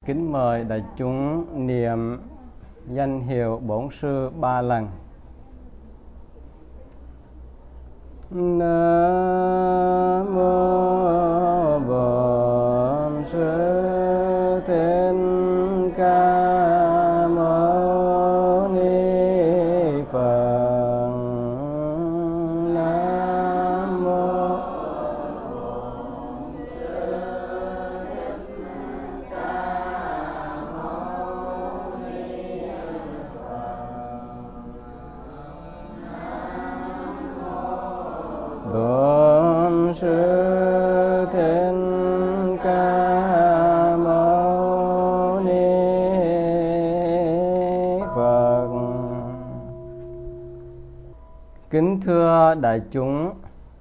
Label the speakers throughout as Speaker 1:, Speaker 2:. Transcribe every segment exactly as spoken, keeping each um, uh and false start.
Speaker 1: Kính mời đại chúng niệm danh hiệu Bổn Sư ba lần. Nam mô Bổn Sư Thích Ca Mâu Ni Phật. Nam mô Bổn Sư Thích Ca Mâu Ni Phật. Bổn Sư Thích Ca Mâu Ni Phật. Kính thưa đại chúng,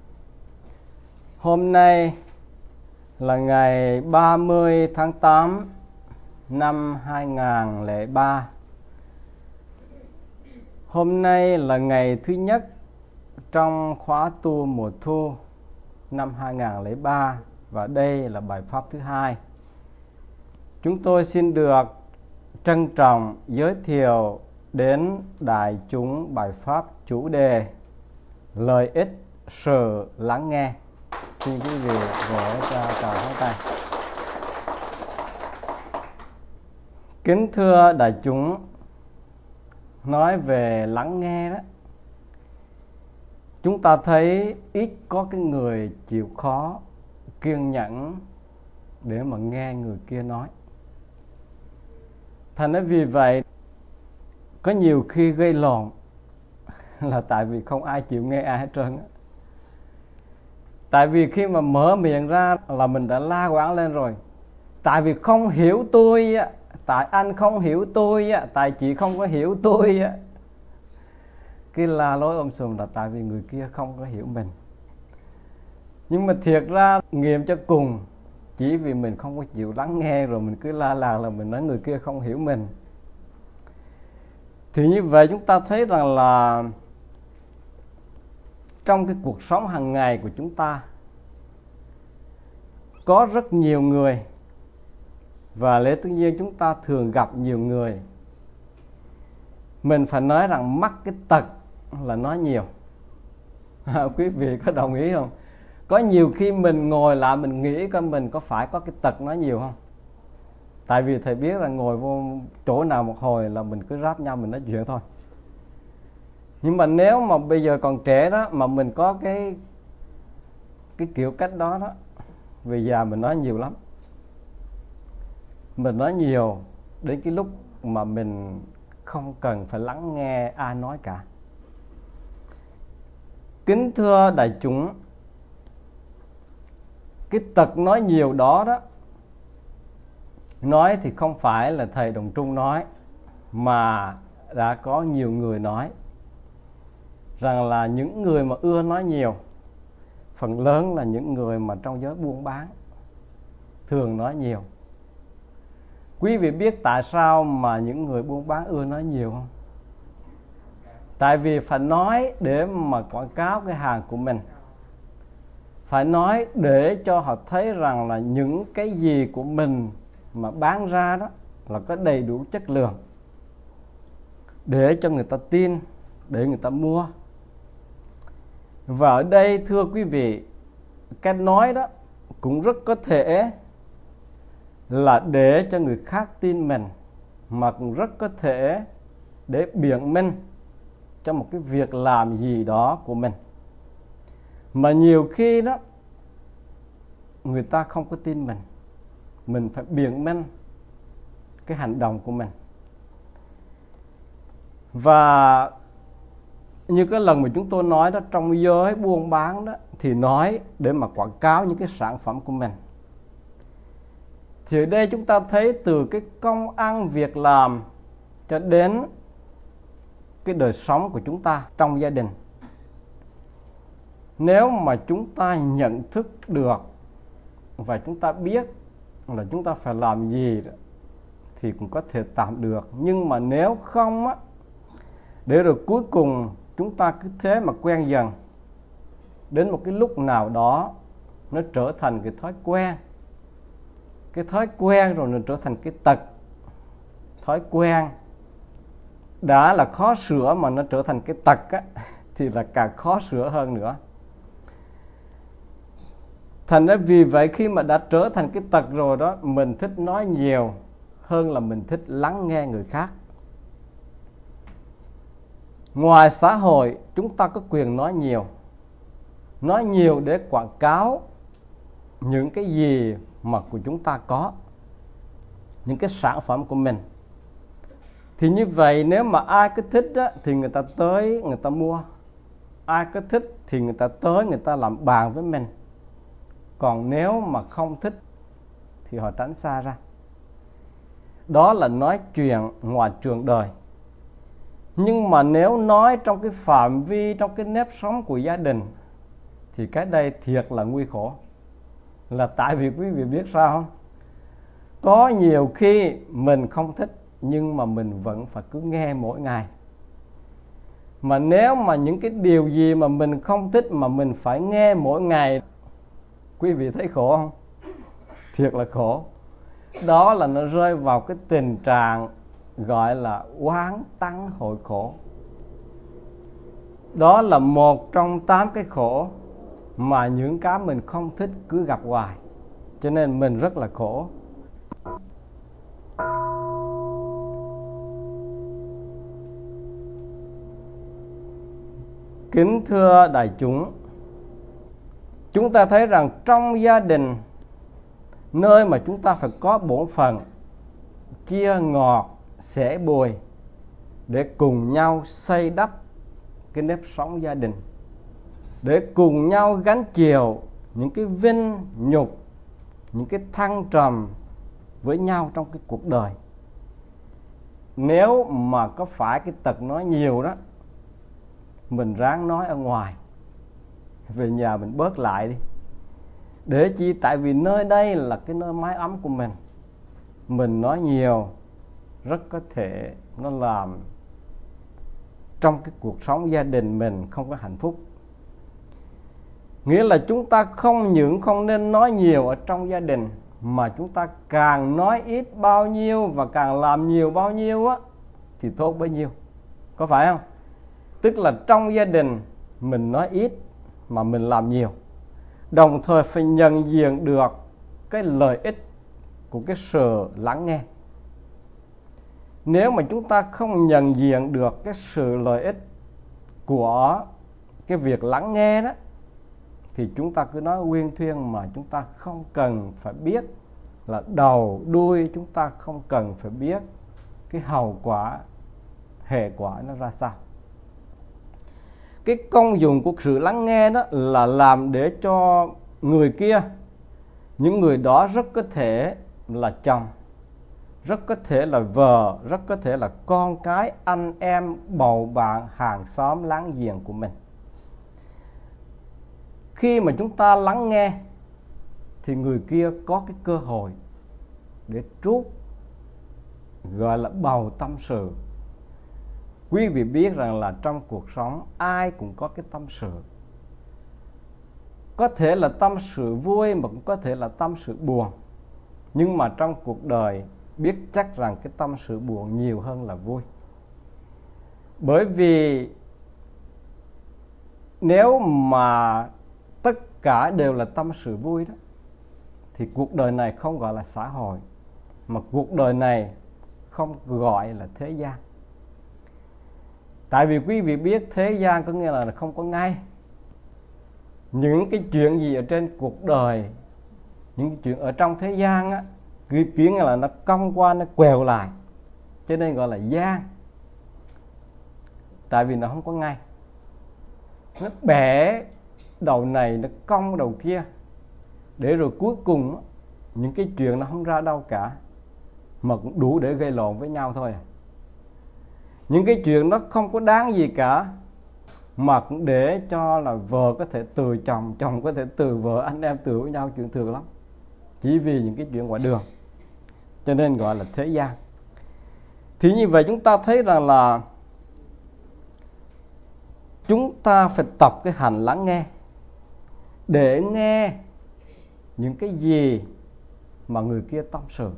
Speaker 1: hôm nay là ngày ba mươi tháng tám năm hai nghìn không trăm lẻ ba. Hôm nay là ngày thứ nhất trong khóa tu mùa thu năm hai nghìn không trăm lẻ ba và đây là bài pháp thứ hai. Chúng tôi xin được trân trọng giới thiệu đến đại chúng bài pháp chủ đề lợi ích sự lắng nghe. Xin quý vị vỗ cho tràng pháo tay. Kính thưa đại chúng, nói về lắng nghe đó, chúng ta thấy ít có cái người chịu khó kiên nhẫn để mà nghe người kia nói. Thành ra vì vậy có nhiều khi gây lộn là tại vì không ai chịu nghe ai hết trơn á. Tại vì khi mà mở miệng ra là mình đã la quán lên rồi. Tại vì không hiểu tôi á, tại anh không hiểu tôi á, tại chị không có hiểu tôi á. Cái la lối ôm sùm là tại vì người kia không có hiểu mình. Nhưng mà thiệt ra nghiệm cho cùng, chỉ vì mình không có chịu lắng nghe rồi mình cứ la làng là mình nói người kia không hiểu mình. Thì như vậy chúng ta thấy rằng là trong cái cuộc sống hàng ngày của chúng ta có rất nhiều người, và lẽ tự nhiên chúng ta thường gặp nhiều người. Mình phải nói rằng mắc cái tật là nói nhiều. À, quý vị có đồng ý không? Có nhiều khi mình ngồi lại mình nghĩ coi mình có phải có cái tật nói nhiều không? Tại vì thầy biết là ngồi vô chỗ nào một hồi là mình cứ ráp nhau mình nói chuyện thôi. Nhưng mà nếu mà bây giờ còn trẻ đó mà mình có cái cái kiểu cách đó đó, về già mình nói nhiều lắm. Mình nói nhiều đến cái lúc mà mình không cần phải lắng nghe ai nói cả. Kính thưa đại chúng, cái tật nói nhiều đó đó, nói thì không phải là thầy Đồng Trung nói, mà đã có nhiều người nói rằng là những người mà ưa nói nhiều, phần lớn là những người mà trong giới buôn bán thường nói nhiều. Quý vị biết tại sao mà những người buôn bán ưa nói nhiều không? Tại vì phải nói để mà quảng cáo cái hàng của mình, phải nói để cho họ thấy rằng là những cái gì của mình mà bán ra đó là có đầy đủ chất lượng, để cho người ta tin, để người ta mua. Và ở đây thưa quý vị, cái nói đó cũng rất có thể là để cho người khác tin mình, mà cũng rất có thể để biện minh cho một cái việc làm gì đó của mình. Mà nhiều khi đó người ta không có tin mình, mình phải biện minh cái hành động của mình. Và như cái lần mà chúng tôi nói đó, trong giới buôn bán đó thì nói để mà quảng cáo những cái sản phẩm của mình. Thì ở đây chúng ta thấy từ cái công ăn việc làm cho đến cái đời sống của chúng ta trong gia đình. Nếu mà chúng ta nhận thức được và chúng ta biết là chúng ta phải làm gì đó, thì cũng có thể tạm được. Nhưng mà nếu không á, để rồi cuối cùng chúng ta cứ thế mà quen dần, đến một cái lúc nào đó nó trở thành cái thói quen, cái thói quen rồi nó trở thành cái tật. Thói quen đã là khó sửa mà nó trở thành cái tật á, thì là càng khó sửa hơn nữa. Thành ra vì vậy khi mà đã trở thành cái tật rồi đó, mình thích nói nhiều hơn là mình thích lắng nghe người khác. Ngoài xã hội, chúng ta có quyền nói nhiều. Nói nhiều để quảng cáo những cái gì mà của chúng ta có, những cái sản phẩm của mình. Thì như vậy nếu mà ai cứ thích á, thì người ta tới người ta mua. Ai cứ thích thì người ta tới người ta làm bàn với mình. Còn nếu mà không thích thì họ tránh xa ra. Đó là nói chuyện ngoài trường đời. Nhưng mà nếu nói trong cái phạm vi, trong cái nếp sống của gia đình, thì cái đây thiệt là nguy khổ. Là tại vì quý vị biết sao không? Có nhiều khi mình không thích, nhưng mà mình vẫn phải cứ nghe mỗi ngày. Mà nếu mà những cái điều gì mà mình không thích mà mình phải nghe mỗi ngày, quý vị thấy khổ không? Thiệt là khổ. Đó là nó rơi vào cái tình trạng gọi là oán tắng hội khổ. Đó là một trong tám cái khổ mà những cái mình không thích cứ gặp hoài. Cho nên mình rất là khổ. Kính thưa đại chúng, chúng ta thấy rằng trong gia đình, nơi mà chúng ta phải có bổn phận chia ngọt sẻ bùi để cùng nhau xây đắp cái nếp sống gia đình, để cùng nhau gánh chịu những cái vinh nhục, những cái thăng trầm với nhau trong cái cuộc đời. Nếu mà có phải cái tật nói nhiều đó, mình ráng nói ở ngoài, về nhà mình bớt lại đi. Để chi? Tại vì nơi đây là cái nơi mái ấm của mình. Mình nói nhiều rất có thể nó làm trong cái cuộc sống gia đình mình không có hạnh phúc. Nghĩa là chúng ta không những không nên nói nhiều ở trong gia đình, mà chúng ta càng nói ít bao nhiêu và càng làm nhiều bao nhiêu á, thì tốt bấy nhiêu. Có phải không? Tức là trong gia đình mình nói ít mà mình làm nhiều. Đồng thời phải nhận diện được cái lợi ích của cái sự lắng nghe. Nếu mà chúng ta không nhận diện được cái sự lợi ích của cái việc lắng nghe đó, thì chúng ta cứ nói uyên thuyên mà chúng ta không cần phải biết là đầu đuôi, chúng ta không cần phải biết cái hậu quả, hệ quả nó ra sao. Cái công dụng của sự lắng nghe đó là làm để cho người kia, những người đó rất có thể là chồng, rất có thể là vợ, rất có thể là con cái, anh em, bầu bạn, hàng xóm láng giềng của mình. Khi mà chúng ta lắng nghe thì người kia có cái cơ hội để trút, gọi là bầu tâm sự. Quý vị biết rằng là trong cuộc sống ai cũng có cái tâm sự. Có thể là tâm sự vui mà cũng có thể là tâm sự buồn. Nhưng mà trong cuộc đời biết chắc rằng cái tâm sự buồn nhiều hơn là vui. Bởi vì nếu mà tất cả đều là tâm sự vui đó, thì cuộc đời này không gọi là xã hội, mà cuộc đời này không gọi là thế gian. Tại vì quý vị biết thế gian có nghĩa là không có ngay. Những cái chuyện gì ở trên cuộc đời, những cái chuyện ở trong thế gian á, cái chuyện là nó cong qua, nó quẹo lại, cho nên gọi là gian. Tại vì nó không có ngay. Nó bẻ đầu này, nó cong đầu kia, để rồi cuối cùng á, những cái chuyện nó không ra đâu cả, mà cũng đủ để gây lộn với nhau thôi. Những cái chuyện nó không có đáng gì cả, mà cũng để cho là vợ có thể từ chồng, chồng có thể từ vợ, anh em từ với nhau, chuyện thường lắm. Chỉ vì những cái chuyện ngoài đường. Cho nên gọi là thế gian. Thì như vậy chúng ta thấy rằng là chúng ta phải tập cái hành lắng nghe, để nghe những cái gì mà người kia tâm sự,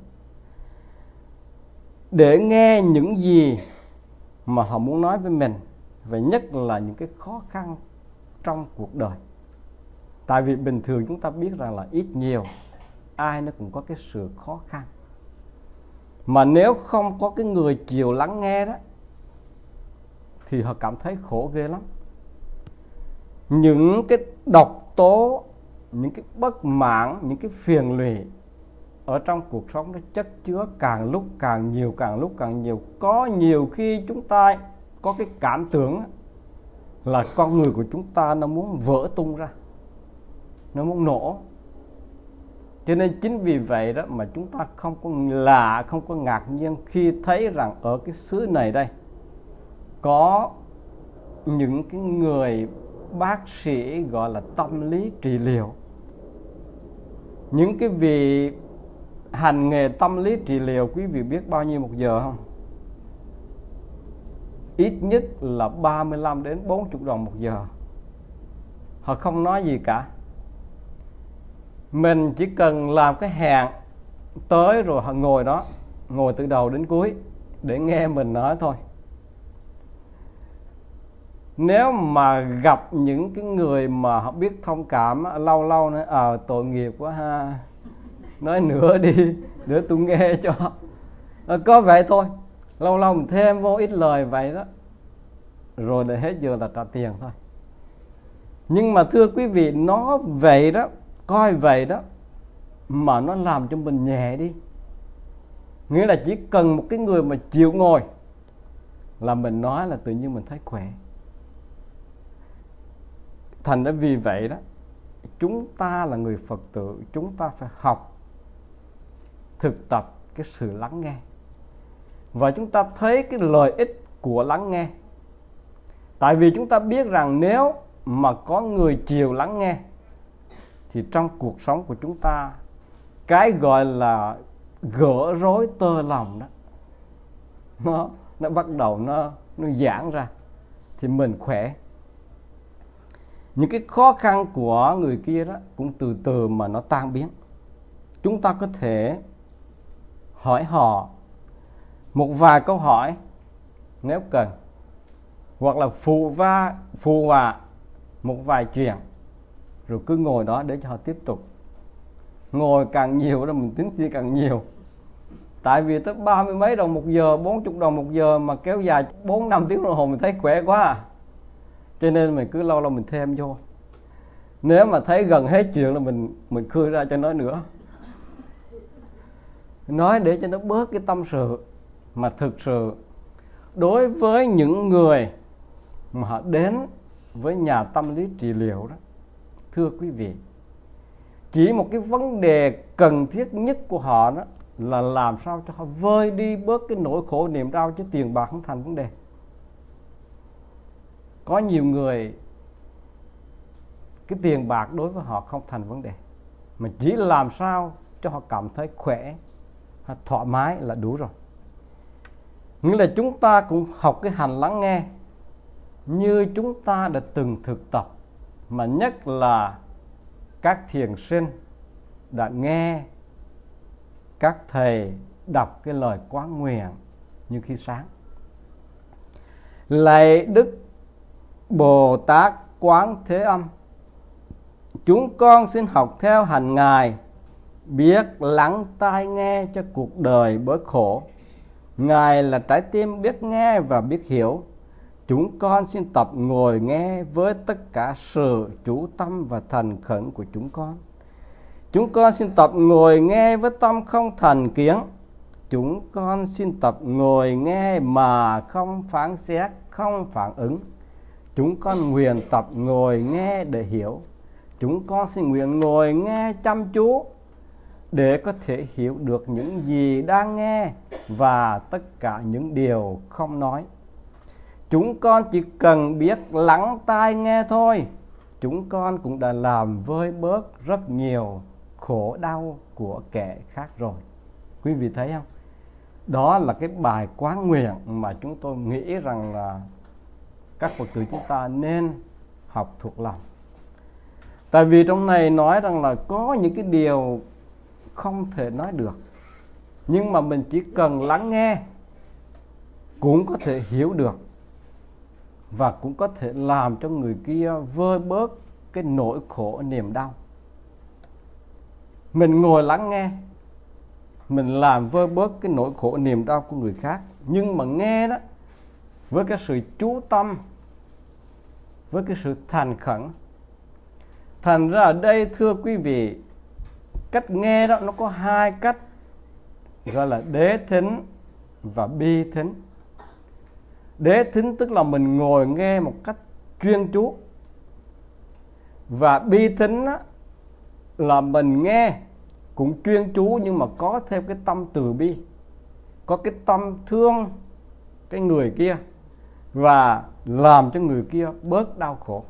Speaker 1: để nghe những gì mà họ muốn nói với mình, và nhất là những cái khó khăn trong cuộc đời. Tại vì bình thường chúng ta biết rằng là ít nhiều ai nó cũng có cái sự khó khăn, mà nếu không có cái người chịu lắng nghe đó thì họ cảm thấy khổ ghê lắm. Những cái độc tố, những cái bất mãn, những cái phiền lụy ở trong cuộc sống nó chất chứa càng lúc càng nhiều, càng lúc càng nhiều. Có nhiều khi chúng ta có cái cảm tưởng là con người của chúng ta nó muốn vỡ tung ra, nó muốn nổ. Cho nên chính vì vậy đó mà chúng ta không có lạ, không có ngạc nhiên khi thấy rằng ở cái xứ này đây có những cái người bác sĩ gọi là tâm lý trị liệu. Những cái vị hành nghề tâm lý trị liệu, quý vị biết bao nhiêu một giờ không? Ít nhất là ba mươi lăm đến bốn mươi đồng một giờ. Họ không nói gì cả. Mình chỉ cần làm cái hẹn tới rồi họ ngồi đó, ngồi từ đầu đến cuối để nghe mình nói thôi. Nếu mà gặp những cái người mà họ biết thông cảm, lâu lâu nói ờ à, tội nghiệp quá ha, nói nữa đi để tôi nghe cho. À, có vậy thôi, lâu lâu mình thêm vô ít lời vậy đó, rồi để hết giờ là trả tiền thôi. Nhưng mà thưa quý vị, nó vậy đó, coi vậy đó mà nó làm cho mình nhẹ đi. Nghĩa là chỉ cần một cái người mà chịu ngồi là mình nói là tự nhiên mình thấy khỏe. Thành ra vì vậy đó, chúng ta là người Phật tử, chúng ta phải học, thực tập cái sự lắng nghe. Và chúng ta thấy cái lợi ích của lắng nghe. Tại vì chúng ta biết rằng nếu mà có người chịu lắng nghe thì trong cuộc sống của chúng ta, cái gọi là gỡ rối tơ lòng đó, nó, nó bắt đầu nó, nó giãn ra, thì mình khỏe. Những cái khó khăn của người kia đó cũng từ từ mà nó tan biến. Chúng ta có thể hỏi họ một vài câu hỏi nếu cần, hoặc là phụ va phụ họa một vài chuyện, rồi cứ ngồi đó để cho họ tiếp tục. Ngồi càng nhiều đó mình tính chia càng nhiều. Tại vì tới ba mươi mấy đồng một giờ, bốn mươi đồng một giờ mà kéo dài bốn năm tiếng đồng hồ mình thấy khỏe quá à. Cho nên mình cứ lâu lâu mình thêm vô. Nếu mà thấy gần hết chuyện là mình mình khơi ra cho nói nữa. Nói để cho nó bớt cái tâm sự. Mà thực sự đối với những người mà họ đến với nhà tâm lý trị liệu đó, thưa quý vị, chỉ một cái vấn đề cần thiết nhất của họ đó là làm sao cho họ vơi đi bớt cái nỗi khổ niềm đau, chứ tiền bạc không thành vấn đề. Có nhiều người cái tiền bạc đối với họ không thành vấn đề, mà chỉ làm sao cho họ cảm thấy khỏe, thoải mái là đủ rồi. Nghĩa là chúng ta cũng học cái hành lắng nghe như chúng ta đã từng thực tập, mà nhất là các thiền sinh đã nghe các thầy đọc cái lời quán nguyện như khi sáng: lạy Đức Bồ Tát Quán Thế Âm, chúng con xin học theo hành Ngài, biết lắng tai nghe cho cuộc đời bớt khổ. Ngài là trái tim biết nghe và biết hiểu. Chúng con xin tập ngồi nghe với tất cả sự chú tâm và thành khẩn của chúng con. Chúng con xin tập ngồi nghe với tâm không thành kiến. Chúng con xin tập ngồi nghe mà không phán xét, không phản ứng. Chúng con nguyện tập ngồi nghe để hiểu. Chúng con xin nguyện ngồi nghe chăm chú để có thể hiểu được những gì đang nghe và tất cả những điều không nói. Chúng con chỉ cần biết lắng tai nghe thôi, chúng con cũng đã làm vơi bớt rất nhiều khổ đau của kẻ khác rồi. Quý vị thấy không? Đó là cái bài quán nguyện mà chúng tôi nghĩ rằng là các Phật tử chúng ta nên học thuộc lòng. Tại vì trong này nói rằng là có những cái điều không thể nói được, nhưng mà mình chỉ cần lắng nghe cũng có thể hiểu được, và cũng có thể làm cho người kia vơi bớt cái nỗi khổ niềm đau. Mình ngồi lắng nghe, mình làm vơi bớt cái nỗi khổ niềm đau của người khác, nhưng mà nghe đó với cái sự chú tâm, với cái sự thành khẩn. Thành ra ở đây thưa quý vị, cách nghe đó nó có hai cách, gọi là đế thính và bi thính. Đế thính tức là mình ngồi nghe một cách chuyên chú, và bi thính á, là mình nghe cũng chuyên chú nhưng mà có thêm cái tâm từ bi, có cái tâm thương cái người kia và làm cho người kia bớt đau khổ.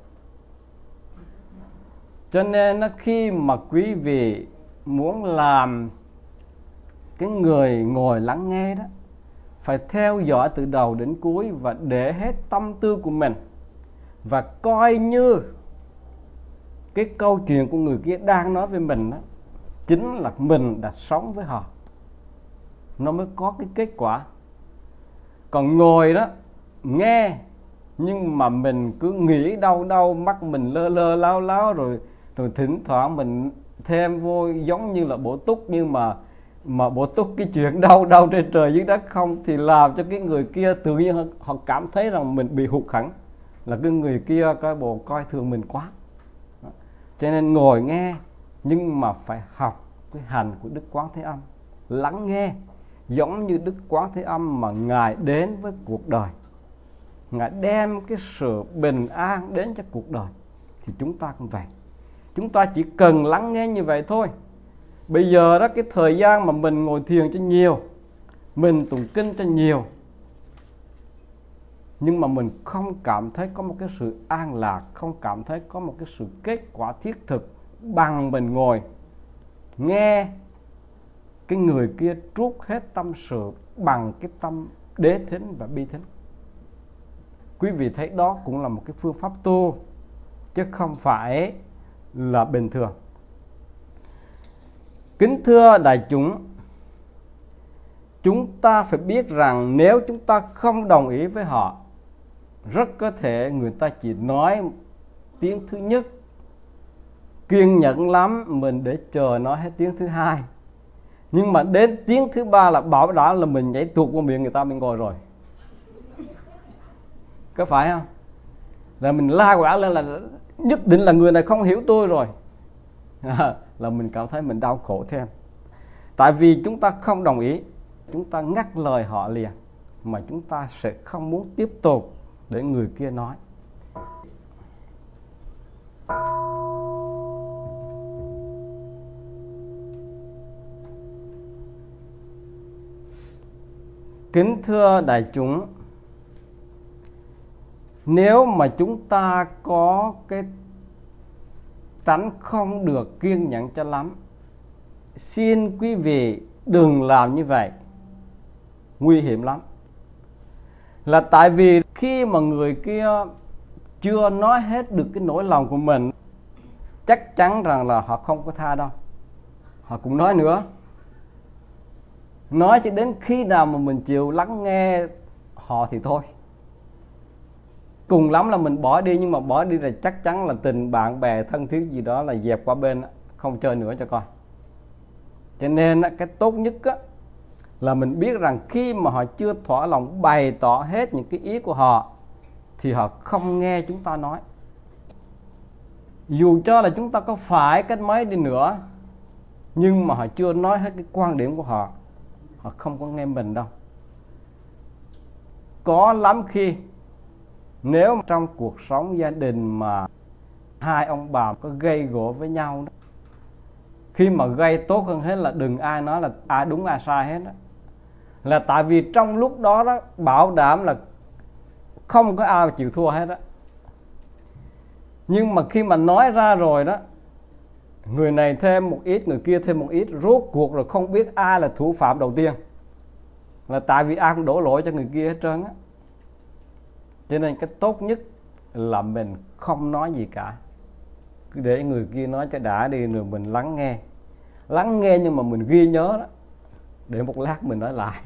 Speaker 1: Cho nên khi mà quý vị muốn làm cái người ngồi lắng nghe đó, phải theo dõi từ đầu đến cuối và để hết tâm tư của mình, và coi như cái câu chuyện của người kia đang nói với mình đó chính là mình đã sống với họ, nó mới có cái kết quả. Còn ngồi đó nghe nhưng mà mình cứ nghĩ đâu đâu, mắt mình lơ lơ láo láo, rồi rồi thỉnh thoảng mình thêm vô giống như là bổ túc, nhưng mà mà bổ túc cái chuyện đâu đâu trên trời dưới đất không, thì làm cho cái người kia tự nhiên họ, họ cảm thấy rằng mình bị hụt hẫng, là cái người kia coi bộ coi thường mình quá. Cho nên ngồi nghe nhưng mà phải học cái hành của Đức Quán Thế Âm, lắng nghe giống như Đức Quán Thế Âm mà Ngài đến với cuộc đời, Ngài đem cái sự bình an đến cho cuộc đời, thì chúng ta cũng vậy. Chúng ta chỉ cần lắng nghe như vậy thôi. Bây giờ đó, cái thời gian mà mình ngồi thiền cho nhiều, mình tụng kinh cho nhiều, nhưng mà mình không cảm thấy có một cái sự an lạc, không cảm thấy có một cái sự kết quả thiết thực bằng mình ngồi nghe cái người kia trút hết tâm sự bằng cái tâm đế thính và bi thính. Quý vị thấy đó cũng là một cái phương pháp tu, chứ không phải là bình thường. Kính thưa đại chúng, chúng ta phải biết rằng nếu chúng ta không đồng ý với họ, rất có thể người ta chỉ nói tiếng thứ nhất, kiên nhẫn lắm mình để chờ nói hết tiếng thứ hai, nhưng mà đến tiếng thứ ba là bảo đảm là mình nhảy tuột qua miệng người ta, mình ngồi rồi. Có phải không? Là mình la quả lên là nhất định là người này không hiểu tôi rồi, à, là mình cảm thấy mình đau khổ thêm. Tại vì chúng ta không đồng ý, chúng ta ngắt lời họ liền, mà chúng ta sẽ không muốn tiếp tục để người kia nói. Kính thưa đại chúng, nếu mà chúng ta có cái tánh không được kiên nhẫn cho lắm, xin quý vị đừng làm như vậy, nguy hiểm lắm. Là tại vì khi mà người kia chưa nói hết được cái nỗi lòng của mình, chắc chắn rằng là họ không có tha đâu, họ cũng nói nữa. Nói cho đến khi nào mà mình chịu lắng nghe họ thì thôi. Cùng lắm là mình bỏ đi, nhưng mà bỏ đi là chắc chắn là tình bạn bè thân thiết gì đó là dẹp qua bên, không chơi nữa cho coi. Cho nên cái tốt nhất là mình biết rằng khi mà họ chưa thỏa lòng bày tỏ hết những cái ý của họ thì họ không nghe chúng ta nói. Dù cho là chúng ta có phải cách mấy đi nữa, nhưng mà họ chưa nói hết cái quan điểm của họ, họ không có nghe mình đâu. Có lắm khi nếu trong cuộc sống gia đình mà hai ông bà có gây gổ với nhau đó, khi mà gây tốt hơn hết là đừng ai nói là ai đúng ai sai hết đó. Là tại vì trong lúc đó đó bảo đảm là không có ai chịu thua hết đó. Nhưng mà khi mà nói ra rồi đó, người này thêm một ít, người kia thêm một ít, rốt cuộc rồi không biết ai là thủ phạm đầu tiên. Là tại vì ai cũng đổ lỗi cho người kia hết trơn á. Cho nên cái tốt nhất là mình không nói gì cả, cứ để người kia nói cho đã đi, rồi mình lắng nghe. lắng nghe nhưng mà mình ghi nhớ đó, để một lát mình nói lại.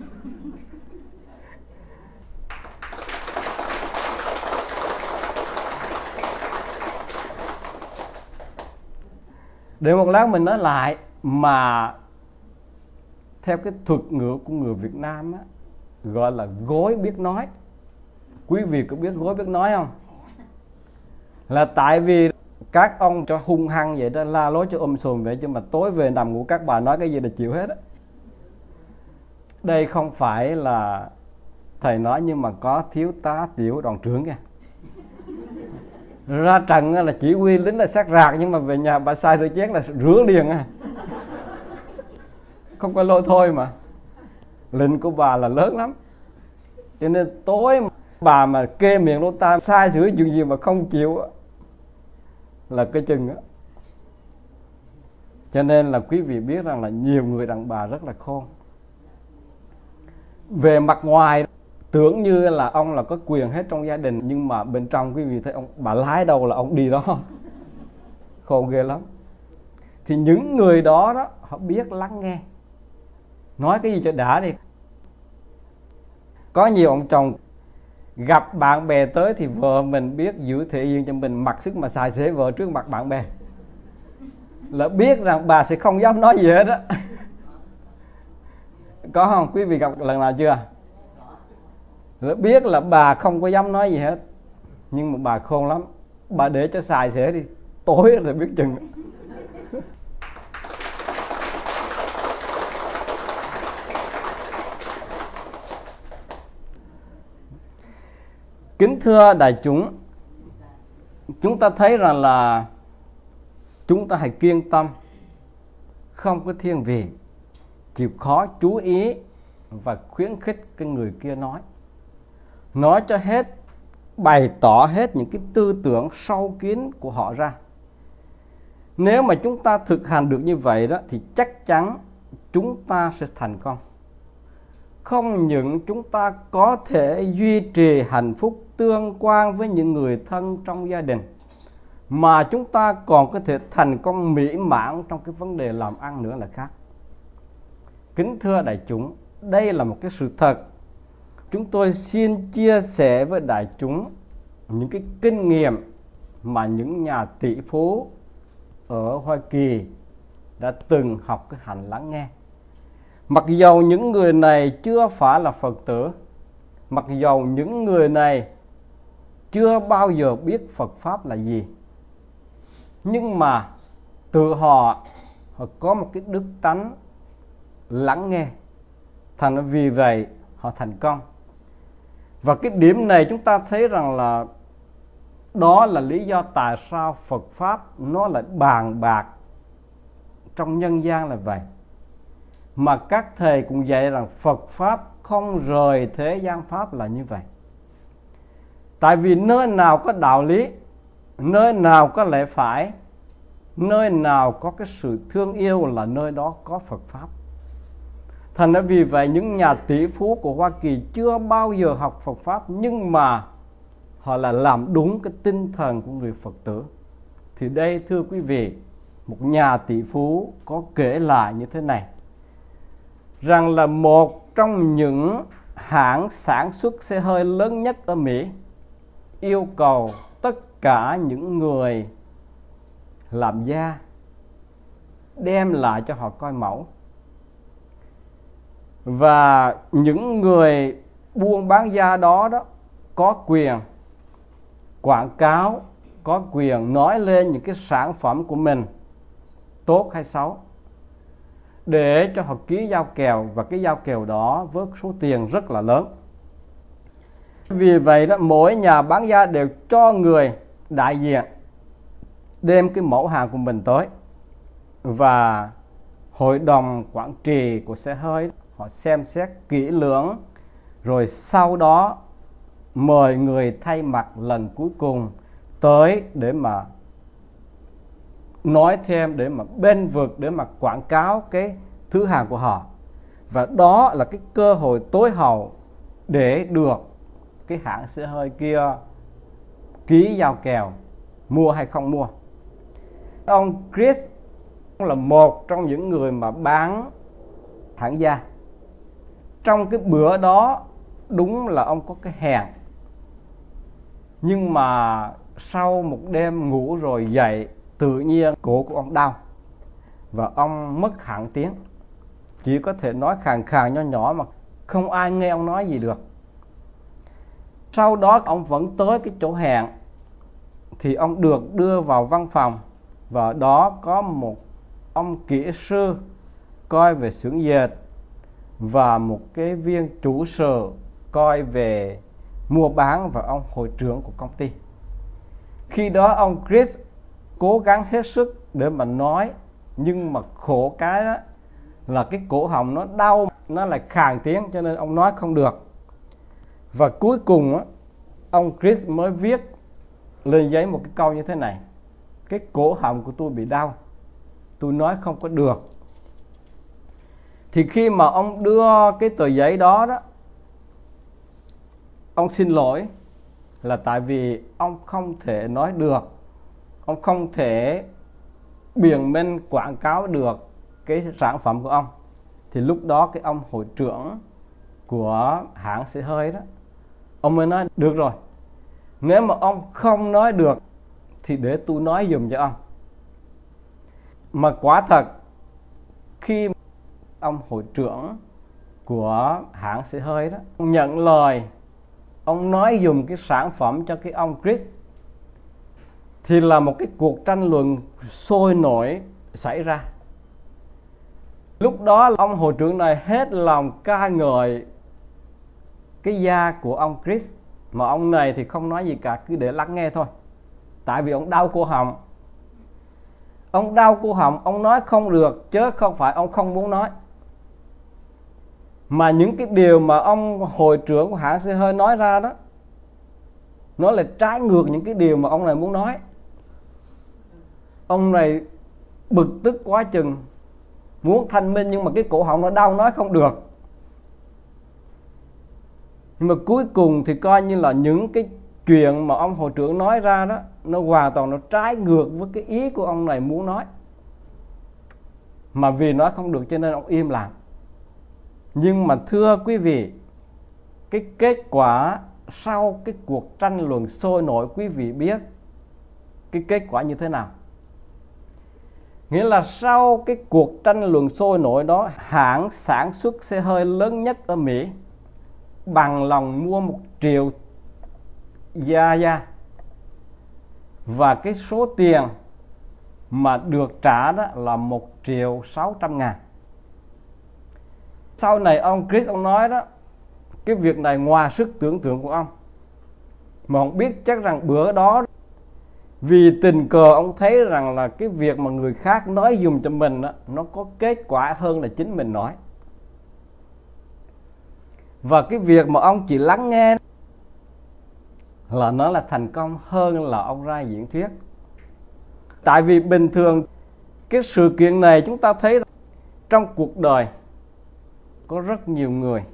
Speaker 1: Để một lát mình nói lại, mà theo cái thuật ngữ của người Việt Nam á, gọi là gối biết nói. Quý vị có biết gối biết nói không? Là tại vì các ông cho hung hăng vậy đó, la lối cho um sùm vậy, chứ mà tối về nằm ngủ các bà nói cái gì là chịu hết á. Đây không phải là thầy nói, nhưng mà có thiếu tá tiểu đoàn trưởng kìa. Ra trận là chỉ huy lính là sát rạc, nhưng mà về nhà bà sai rửa chén là rửa liền à. Không có lôi thôi mà. Lệnh của bà là lớn lắm. Cho nên tối bà mà kê miệng lỗ tai sai sửa chuyện gì mà không chịu là cái chừng á. Cho nên là quý vị biết rằng là nhiều người đàn bà rất là khôn. Về mặt ngoài tưởng như là ông là có quyền hết trong gia đình, nhưng mà bên trong quý vị thấy ông bà lái đâu là ông đi đó. Khôn ghê lắm. Thì những người đó đó, họ biết lắng nghe. Nói cái gì cho đã đi. Có nhiều ông chồng gặp bạn bè tới thì vợ mình biết giữ thể diện cho mình, mặc sức mà xài xế vợ trước mặt bạn bè, là biết rằng bà sẽ không dám nói gì hết á. Có không? Quý vị gặp lần nào chưa? Là biết là bà không có dám nói gì hết, nhưng mà bà khôn lắm, bà để cho xài xế đi, tối rồi biết chừng. Kính thưa đại chúng, chúng ta thấy rằng là chúng ta hãy kiên tâm, không có thiên vị, chịu khó chú ý và khuyến khích cái người kia nói. Nói cho hết, bày tỏ hết những cái tư tưởng sâu kín của họ ra. Nếu mà chúng ta thực hành được như vậy đó, thì chắc chắn chúng ta sẽ thành công. Không những chúng ta có thể duy trì hạnh phúc tương quan với những người thân trong gia đình, mà chúng ta còn có thể thành công mỹ mãn trong cái vấn đề làm ăn nữa là khác. Kính thưa đại chúng, đây là một cái sự thật. Chúng tôi xin chia sẻ với đại chúng những cái kinh nghiệm mà những nhà tỷ phú ở Hoa Kỳ đã từng học cái hành lắng nghe. Mặc dầu những người này chưa phải là Phật tử, mặc dầu những người này chưa bao giờ biết Phật Pháp là gì, nhưng mà tự họ, họ có một cái đức tánh lắng nghe. Thành ra vì vậy họ thành công. Và cái điểm này chúng ta thấy rằng là đó là lý do tại sao Phật Pháp nó lại bàn bạc trong nhân gian là vậy. Mà các thầy cũng dạy rằng Phật Pháp không rời thế gian Pháp là như vậy. Tại vì nơi nào có đạo lý, nơi nào có lẽ phải, nơi nào có cái sự thương yêu là nơi đó có Phật Pháp. Thành ra vì vậy những nhà tỷ phú của Hoa Kỳ chưa bao giờ học Phật Pháp, nhưng mà họ là làm đúng cái tinh thần của người Phật tử. Thì đây thưa quý vị, một nhà tỷ phú có kể lại như thế này, rằng là một trong những hãng sản xuất xe hơi lớn nhất ở Mỹ yêu cầu tất cả những người làm da đem lại cho họ coi mẫu. Và những người buôn bán da đó đó có quyền quảng cáo, có quyền nói lên những cái sản phẩm của mình tốt hay xấu, để cho họ ký giao kèo, và cái giao kèo đó với số tiền rất là lớn. Vì vậy đó, mỗi nhà bán da đều cho người đại diện đem cái mẫu hàng của mình tới, và hội đồng quản trị của xe hơi họ xem xét kỹ lưỡng, rồi sau đó mời người thay mặt lần cuối cùng tới để mà nói thêm, để mà bên vực, để mà quảng cáo cái thứ hàng của họ. Và đó là cái cơ hội tối hậu để được cái hãng xe hơi kia ký giao kèo mua hay không mua. Ông Chris là một trong những người mà bán thẳng gia. Trong cái bữa đó đúng là ông có cái hẹn, nhưng mà sau một đêm ngủ rồi dậy, tự nhiên cổ của ông đau và ông mất hẳn tiếng, chỉ có thể nói khàn khàn nho nhỏ mà không ai nghe ông nói gì được. Sau đó ông vẫn tới cái chỗ hẹn, thì ông được đưa vào văn phòng, và đó có một ông kỹ sư coi về xưởng dệt và một cái viên chủ sở coi về mua bán và ông hội trưởng của công ty. Khi đó ông Chris cố gắng hết sức để mà nói, nhưng mà khổ cái đó là cái cổ họng nó đau, nó lại khàn tiếng, cho nên ông nói không được. Và cuối cùng á, ông Chris mới viết lên giấy một cái câu như thế này: cái cổ họng của tôi bị đau, tôi nói không có được. Thì khi mà ông đưa cái tờ giấy đó đó, ông xin lỗi là tại vì ông không thể nói được, ông không thể biện minh quảng cáo được cái sản phẩm của ông. Thì lúc đó cái ông hội trưởng của hãng xe hơi đó, ông mới nói được rồi, nếu mà ông không nói được thì để tôi nói giùm cho ông. Mà quả thật, khi ông hội trưởng của hãng xe hơi đó ông nhận lời, ông nói dùm cái sản phẩm cho cái ông Chris, thì là một cái cuộc tranh luận sôi nổi xảy ra. Lúc đó ông hội trưởng này hết lòng ca ngợi cái da của ông Chris, mà ông này thì không nói gì cả, cứ để lắng nghe thôi. Tại vì ông đau cổ họng, ông đau cổ họng, ông nói không được, chứ không phải ông không muốn nói. Mà những cái điều mà ông hội trưởng của hãng xe hơi nói ra đó, nó là trái ngược những cái điều mà ông này muốn nói. Ông này bực tức quá chừng, muốn thanh minh, nhưng mà cái cổ họng nó đau, nói không được. Nhưng mà cuối cùng thì coi như là những cái chuyện mà ông hội trưởng nói ra đó, nó hoàn toàn nó trái ngược với cái ý của ông này muốn nói. Mà vì nói không được cho nên ông im lặng. Nhưng mà thưa quý vị, cái kết quả sau cái cuộc tranh luận sôi nổi, quý vị biết cái kết quả như thế nào? Nghĩa là sau cái cuộc tranh luận sôi nổi đó, hãng sản xuất xe hơi lớn nhất ở Mỹ bằng lòng mua một triệu da da, và cái số tiền mà được trả đó là một triệu sáu trăm ngàn. Sau này ông Chris ông nói đó, cái việc này ngoài sức tưởng tượng của ông. Mà ông biết chắc rằng bữa đó, vì tình cờ ông thấy rằng là cái việc mà người khác nói dùm cho mình đó, nó có kết quả hơn là chính mình nói. Và cái việc mà ông chỉ lắng nghe là nó là thành công hơn là ông ra diễn thuyết. Tại vì bình thường cái sự kiện này chúng ta thấy trong cuộc đời có rất nhiều người,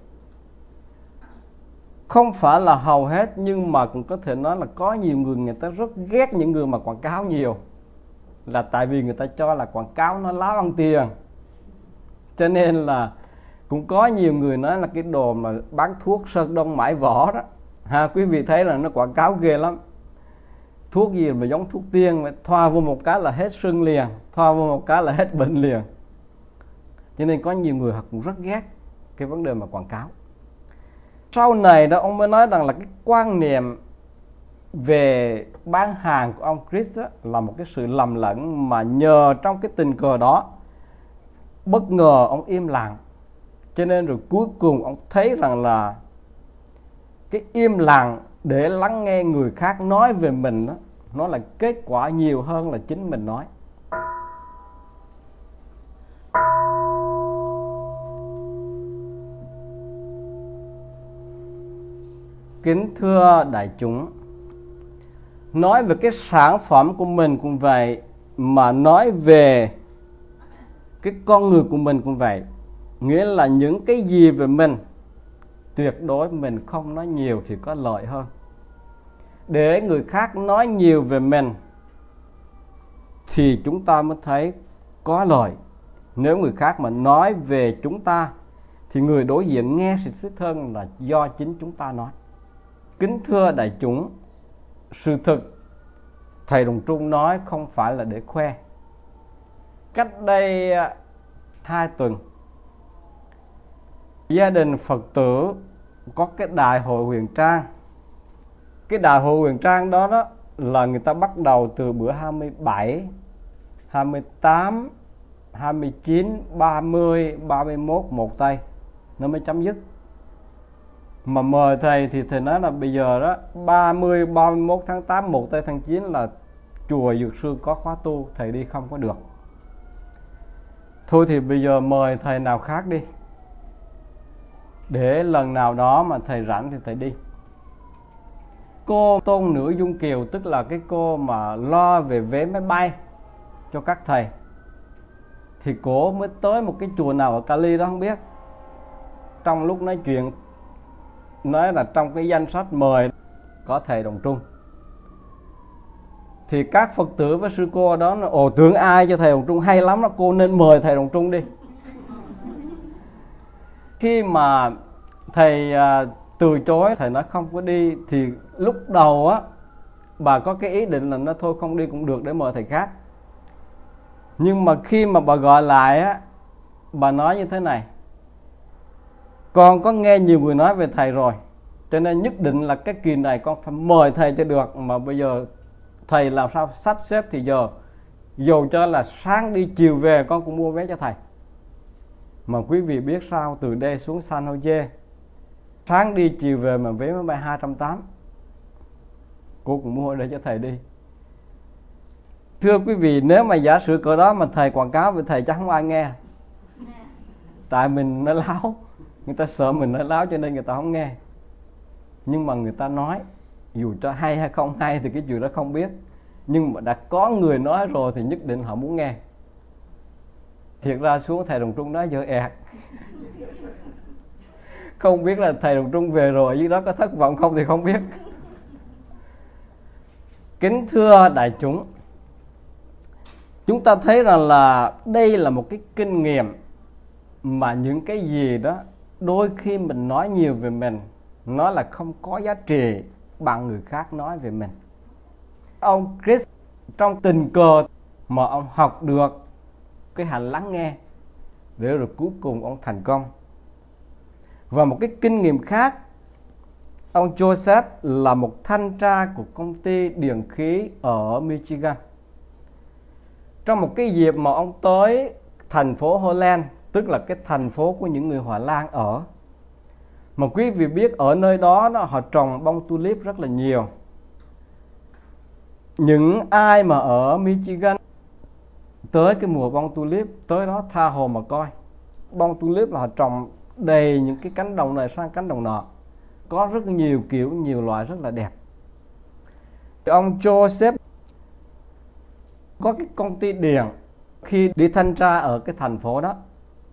Speaker 1: không phải là hầu hết, nhưng mà cũng có thể nói là có nhiều người, người ta rất ghét những người mà quảng cáo nhiều. Là tại vì người ta cho là quảng cáo nó láo ăn tiền. Cho nên là cũng có nhiều người nói là cái đồ mà bán thuốc sơn đông mãi vỏ đó, ha, quý vị thấy là nó quảng cáo ghê lắm. Thuốc gì mà giống thuốc tiên, thoa vô một cái là hết sưng liền, thoa vô một cái là hết bệnh liền. Cho nên có nhiều người họ cũng rất ghét cái vấn đề mà quảng cáo. Sau này đó ông mới nói rằng là cái quan niệm về bán hàng của ông Chris đó là một cái sự lầm lẫn, mà nhờ trong cái tình cờ đó bất ngờ ông im lặng. Cho nên rồi cuối cùng ông thấy rằng là cái im lặng để lắng nghe người khác nói về mình đó, nó là kết quả nhiều hơn là chính mình nói. Kính thưa đại chúng, nói về cái sản phẩm của mình cũng vậy, mà nói về cái con người của mình cũng vậy. Nghĩa là những cái gì về mình, tuyệt đối mình không nói nhiều thì có lợi hơn. Để người khác nói nhiều về mình thì chúng ta mới thấy có lời. Nếu người khác mà nói về chúng ta thì người đối diện nghe sẽ thích hơn là do chính chúng ta nói. Kính thưa đại chúng, sự thực thầy Đồng Trung nói không phải là để khoe. Cách đây hai tuần, gia đình Phật tử có cái đại hội Huyền Trang. Cái đại hội Huyền Trang đó đó là người ta bắt đầu từ bữa hai mươi bảy, hai mươi tám, hai mươi chín, ba mươi, ba mươi mốt, một tây nó mới chấm dứt. Mà mời thầy thì thầy nói là bây giờ đó ba mươi, ba mươi mốt tháng tám, một tây tháng chín là chùa Dược Sư có khóa tu, thầy đi không có được. Thôi thì bây giờ mời thầy nào khác đi, để lần nào đó mà thầy rảnh thì thầy đi. Cô Tôn Nữ Dung Kiều, tức là cái cô mà lo về vé máy bay cho các thầy, thì cô mới tới một cái chùa nào ở Cali đó không biết. Trong lúc nói chuyện nói là trong cái danh sách mời có thầy Đồng Trung, thì các Phật tử với sư cô đó nói, ồ tưởng ai cho thầy Đồng Trung hay lắm đó, cô nên mời thầy Đồng Trung đi. Khi mà thầy à, từ chối, thầy nói không có đi, thì lúc đầu á bà có cái ý định là nó thôi không đi cũng được để mời thầy khác. Nhưng mà khi mà bà gọi lại á, bà nói như thế này: con có nghe nhiều người nói về thầy rồi, cho nên nhất định là cái kỳ này con phải mời thầy cho được. Mà bây giờ thầy làm sao sắp xếp thì giờ, dù cho là sáng đi chiều về con cũng mua vé cho thầy. Mà quý vị biết sao, từ đây xuống San Jose, sáng đi chiều về mà vé máy bay hai trăm tám mươi, cô cũng mua để cho thầy đi. Thưa quý vị, nếu mà giả sử cỡ đó mà thầy quảng cáo về thầy chắc không ai nghe. Tại mình nói láo, người ta sợ mình nói láo cho nên người ta không nghe. Nhưng mà người ta nói, dù cho hay hay không hay thì cái chuyện đó không biết, nhưng mà đã có người nói rồi thì nhất định họ muốn nghe. Thiệt ra xuống thầy Đồng Trung nói dở ẹt. Không biết là thầy Đồng Trung về rồi dưới đó có thất vọng không thì không biết. Kính thưa đại chúng, chúng ta thấy rằng là đây là một cái kinh nghiệm mà những cái gì đó đôi khi mình nói nhiều về mình, nó là không có giá trị bằng người khác nói về mình. Ông Chris trong tình cờ mà ông học được cái hành lắng nghe, để rồi cuối cùng ông thành công. Và một cái kinh nghiệm khác, ông Joseph là một thanh tra của công ty điện khí ở Michigan. Trong một cái dịp mà ông tới thành phố Holland, tức là cái thành phố của những người Hòa Lan ở, mà quý vị biết ở nơi đó, đó họ trồng bông tulip rất là nhiều. Những ai mà ở Michigan tới cái mùa bông tulip, tới đó tha hồ mà coi. Bông tulip là họ trồng đầy những cái cánh đồng này sang cánh đồng nọ, có rất nhiều kiểu, nhiều loại rất là đẹp. Ông Joseph có cái công ty điện, khi đi thanh tra ở cái thành phố đó,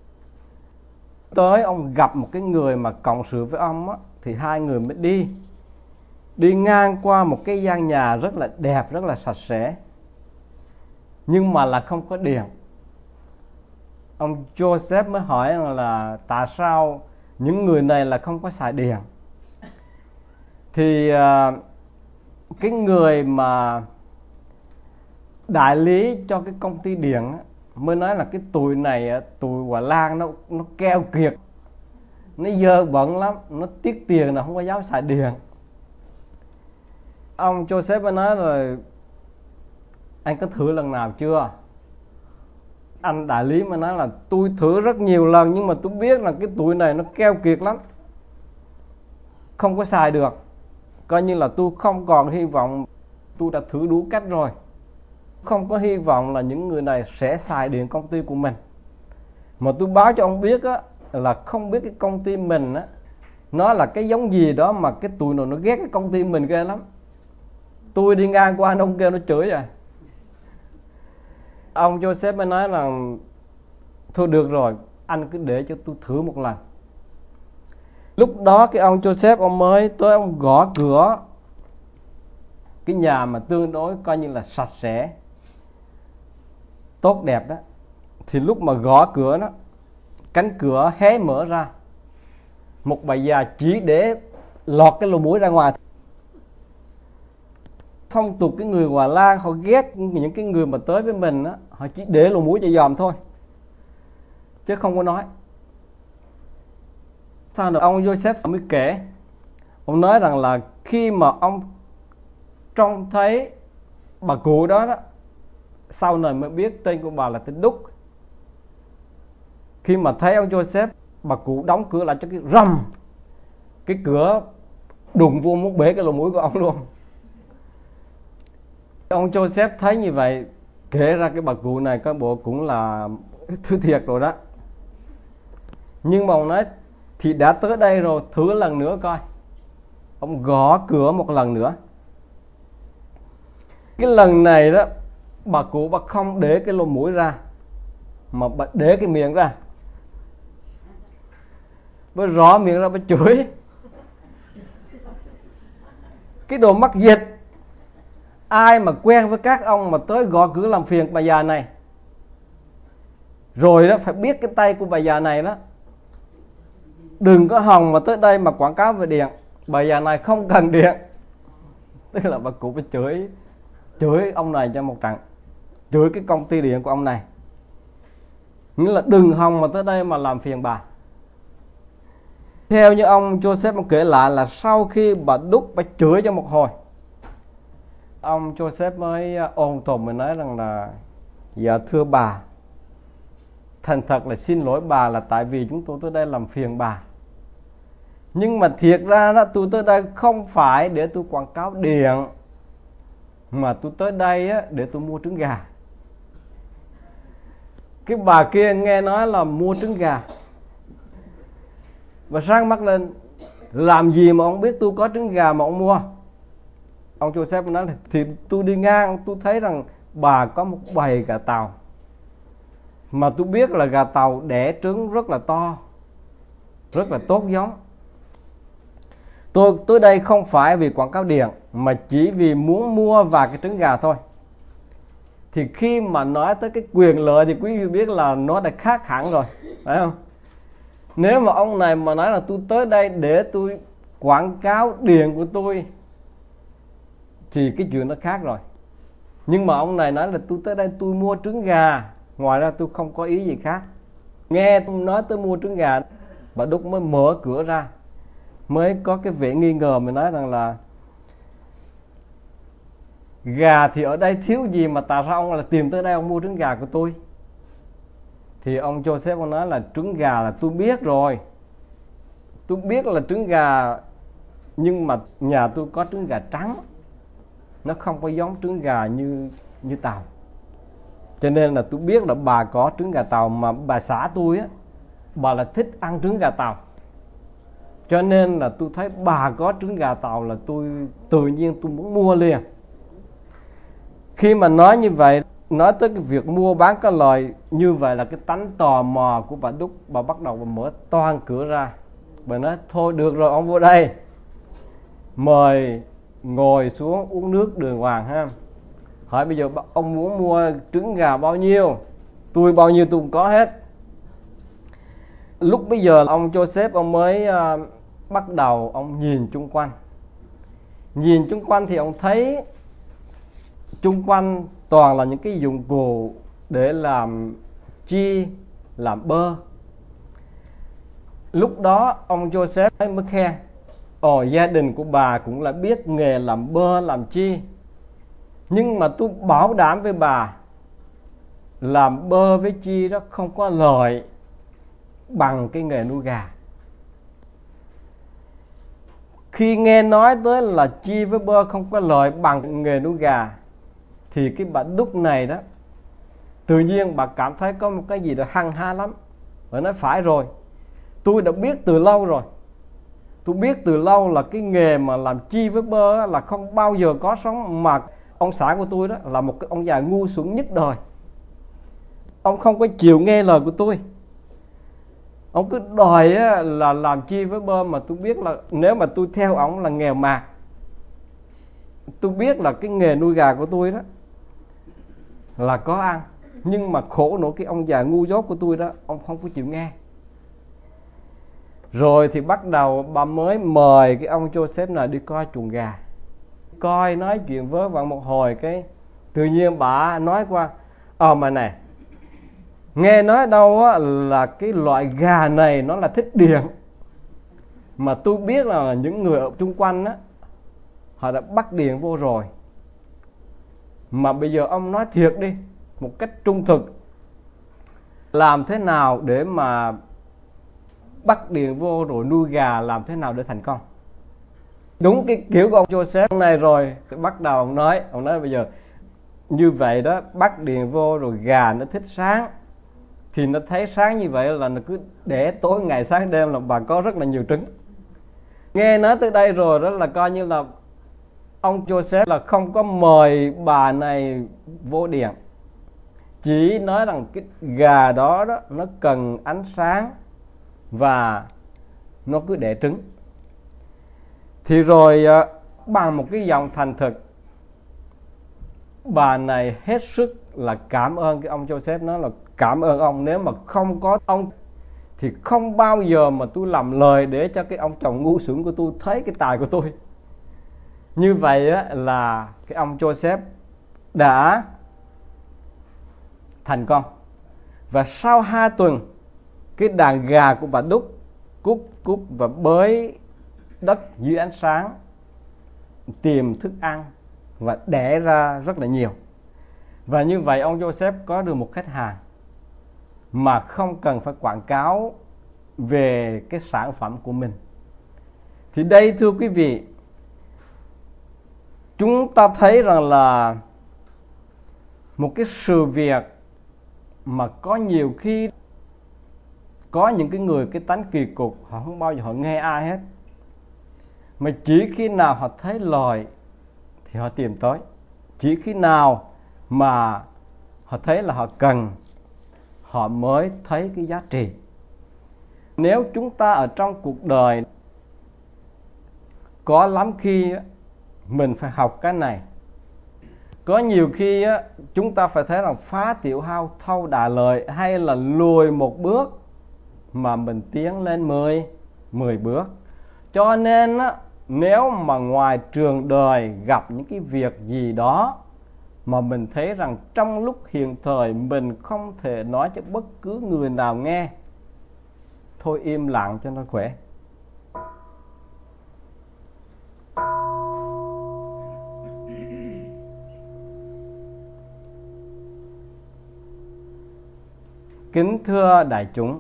Speaker 1: tới ông gặp một cái người mà cộng sự với ông á, thì hai người mới đi đi ngang qua một cái gian nhà rất là đẹp, rất là sạch sẽ, nhưng mà là không có điện. Ông Joseph mới hỏi là tại sao những người này là không có xài điện. Thì uh, cái người mà đại lý cho cái công ty điện á, mới nói là cái tụi này, tụi Hòa Lan nó nó keo kiệt, nó dơ bẩn lắm, nó tiếc tiền, nó không có dám xài điện. Ông Joseph mới nói rồi, anh có thử lần nào chưa? Anh đại lý mới nói là tôi thử rất nhiều lần, nhưng mà tôi biết là cái tụi này nó keo kiệt lắm, không có xài được. Coi như là tôi không còn hy vọng, tôi đã thử đủ cách rồi, không có hy vọng là những người này sẽ xài điện công ty của mình. Mà tôi báo cho ông biết á, là không biết cái công ty mình á, nó là cái giống gì đó mà cái tụi nào nó ghét cái công ty mình ghê lắm. Tôi đi ngang qua ông kêu nó chửi rồi. Ông Joseph mới nói là thôi được rồi, anh cứ để cho tôi thử một lần. Lúc đó cái ông Joseph ông mới tới, ông gõ cửa cái nhà mà tương đối coi như là sạch sẽ, tốt đẹp đó. Thì lúc mà gõ cửa đó, cánh cửa hé mở ra, một bà già chỉ để lọt cái lỗ mũi ra ngoài. Phong tục cái người Hòa Lan họ ghét những cái người mà tới với mình á, họ chỉ để lỗ mũi cho dòm thôi, chứ không có nói. Sau đó ông Joseph mới kể, ông nói rằng là khi mà ông trông thấy bà cụ đó đó, sau này mới biết tên của bà là tên Đúc. Khi mà thấy ông Joseph, bà cụ đóng cửa lại cho cái rầm, cái cửa đụng vô muốn bể cái lỗ mũi của ông luôn. Ông Joseph thấy như vậy, kể ra cái bà cụ này có bộ cũng là thứ thiệt rồi đó. Nhưng mà ông nói thì đã tới đây rồi, thử lần nữa coi. Ông gõ cửa một lần nữa. Cái lần này đó, bà cụ bà không để cái lỗ mũi ra, mà bà để cái miệng ra. Bà rõ miệng ra, bà chửi: cái đồ mắc dịch, ai mà quen với các ông mà tới gõ cửa làm phiền bà già này. Rồi đó, phải biết cái tay của bà già này đó. Đừng có hòng mà tới đây mà quảng cáo về điện, bà già này không cần điện. Tức là bà cụ phải chửi Chửi ông này cho một trận, chửi cái công ty điện của ông này. Nghĩa là đừng hòng mà tới đây mà làm phiền bà. Theo như ông Joseph ông kể lại là sau khi bà Đúc bà chửi cho một hồi, ông Joseph mới ôn tồn mới nói rằng là: dạ thưa bà, thành thật là xin lỗi bà, là tại vì chúng tôi tới đây làm phiền bà. Nhưng mà thiệt ra đó, tôi tới đây không phải để tôi quảng cáo điện, mà tôi tới đây á, để tôi mua trứng gà. Cái bà kia nghe nói là mua trứng gà và sáng mắt lên: làm gì mà ông biết tôi có trứng gà mà ông mua? Ông Joseph nói: thì tôi đi ngang tôi thấy rằng bà có một bầy gà tàu, mà tôi biết là gà tàu đẻ trứng rất là to, rất là tốt giống. Tôi tới đây không phải vì quảng cáo điện, mà chỉ vì muốn mua vài cái trứng gà thôi. Thì khi mà nói tới cái quyền lợi thì quý vị biết là nó đã khác hẳn rồi, phải không? Nếu mà ông này mà nói là tôi tới đây để tôi quảng cáo điện của tôi thì cái chuyện nó khác rồi. Nhưng mà ông này nói là tôi tới đây tôi mua trứng gà, ngoài ra tôi không có ý gì khác. Nghe tôi nói tới mua trứng gà, bà Đúc mới mở cửa ra, mới có cái vẻ nghi ngờ, mới nói rằng là: gà thì ở đây thiếu gì mà tại sao ông là tìm tới đây ông mua trứng gà của tôi? Thì ông Joseph ông nói là: trứng gà là tôi biết rồi, tôi biết là trứng gà, nhưng mà nhà tôi có trứng gà trắng, nó không có giống trứng gà như như Tàu. Cho nên là tôi biết là bà có trứng gà Tàu, mà bà xã tôi á, bà là thích ăn trứng gà Tàu. Cho nên là tôi thấy bà có trứng gà Tàu là tôi tự nhiên tôi muốn mua liền. Khi mà nói như vậy, nói tới cái việc mua bán có lời như vậy là cái tánh tò mò của bà Đúc, bà bắt đầu bà mở toang cửa ra. Bà nói: thôi được rồi, ông vô đây, mời ngồi xuống uống nước đường hoàng ha. Hỏi bây giờ ông muốn mua trứng gà bao nhiêu? Tôi bao nhiêu tôi cũng có hết. Lúc bây giờ ông Joseph ông mới uh, bắt đầu ông nhìn chung quanh. Nhìn chung quanh thì ông thấy chung quanh toàn là những cái dụng cụ để làm chi, làm bơ. Lúc đó ông Joseph mới khen: ồ, gia đình của bà cũng là biết nghề làm bơ, làm chi. Nhưng mà tôi bảo đảm với bà, làm bơ với chi đó không có lợi bằng cái nghề nuôi gà. Khi nghe nói tới là chi với bơ không có lợi bằng nghề nuôi gà, thì cái bà Đúc này đó, tự nhiên bà cảm thấy có một cái gì đó hăng ha lắm. Bà nói: phải rồi, tôi đã biết từ lâu rồi. Tôi biết từ lâu là cái nghề mà làm chi với bơ là không bao giờ có sống. Mà ông xã của tôi đó là một cái ông già ngu xuẩn nhất đời. Ông không có chịu nghe lời của tôi. Ông cứ đòi là làm chi với bơ, mà tôi biết là nếu mà tôi theo ông là nghèo mạt. Tôi biết là cái nghề nuôi gà của tôi đó là có ăn. Nhưng mà khổ nổi cái ông già ngu dốt của tôi đó, ông không có chịu nghe. Rồi thì bắt đầu bà mới mời cái ông Joseph này đi coi chuồng gà. Coi nói chuyện với bạn một hồi, cái tự nhiên bà nói qua: Ờ mà này, nghe nói đâu á, là cái loại gà này nó là thích điện. Mà tôi biết là những người ở chung quanh á, họ đã bắt điện vô rồi. Mà bây giờ ông nói thiệt đi, một cách trung thực, làm thế nào để mà bắt điện vô rồi nuôi gà, làm thế nào để thành công? Đúng cái kiểu của ông Joseph này rồi. Thì bắt đầu ông nói, ông nói bây giờ như vậy đó, bắt điện vô rồi gà nó thích sáng, thì nó thấy sáng như vậy là nó cứ để tối ngày sáng đêm là bà có rất là nhiều trứng. Nghe nói tới đây rồi đó là coi như là ông Joseph là không có mời bà này vô điện, chỉ nói rằng cái gà đó đó nó cần ánh sáng và nó cứ đẻ trứng. Thì rồi bằng một cái giọng thành thực, bà này hết sức là cảm ơn cái ông Joseph. Nói là cảm ơn ông, nếu mà không có ông thì không bao giờ mà tôi làm lời để cho cái ông chồng ngu xuẩn của tôi thấy cái tài của tôi. Như vậy á, là cái ông Joseph đã thành công. Và sau hai tuần, cái đàn gà của bà Đúc cút cút và bới đất dưới ánh sáng tìm thức ăn và đẻ ra rất là nhiều. Và như vậy ông Joseph có được một khách hàng mà không cần phải quảng cáo về cái sản phẩm của mình. Thì đây thưa quý vị, chúng ta thấy rằng là một cái sự việc mà có nhiều khi có những cái người cái tánh kỳ cục, họ không bao giờ họ nghe ai hết, mà chỉ khi nào họ thấy lời thì họ tìm tới. Chỉ khi nào mà họ thấy là họ cần, họ mới thấy cái giá trị. Nếu chúng ta ở trong cuộc đời, có lắm khi mình phải học cái này. Có nhiều khi chúng ta phải thấy là phá tiểu hao thâu đà lợi, hay là lùi một bước mà mình tiến lên mười, mười bước. Cho nên nếu mà ngoài trường đời gặp những cái việc gì đó mà mình thấy rằng trong lúc hiện thời mình không thể nói cho bất cứ người nào nghe, thôi im lặng cho nó khỏe. Kính thưa đại chúng,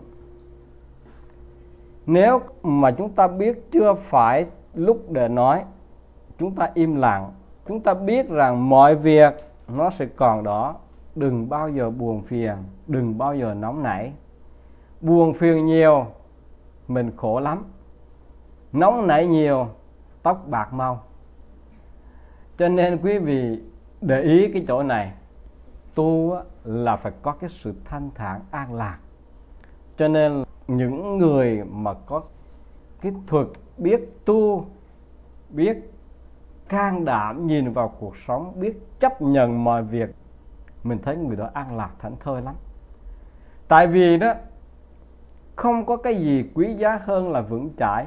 Speaker 1: nếu mà chúng ta biết chưa phải lúc để nói, chúng ta im lặng. Chúng ta biết rằng mọi việc nó sẽ còn đó. Đừng bao giờ buồn phiền, đừng bao giờ nóng nảy. Buồn phiền nhiều, mình khổ lắm. Nóng nảy nhiều, tóc bạc mau. Cho nên quý vị để ý cái chỗ này. Tu là phải có cái sự thanh thản an lạc. Cho nên những người mà có cái thuật biết tu, biết can đảm nhìn vào cuộc sống, biết chấp nhận mọi việc, mình thấy người đó an lạc thảnh thơi lắm. Tại vì đó, không có cái gì quý giá hơn là vững chãi.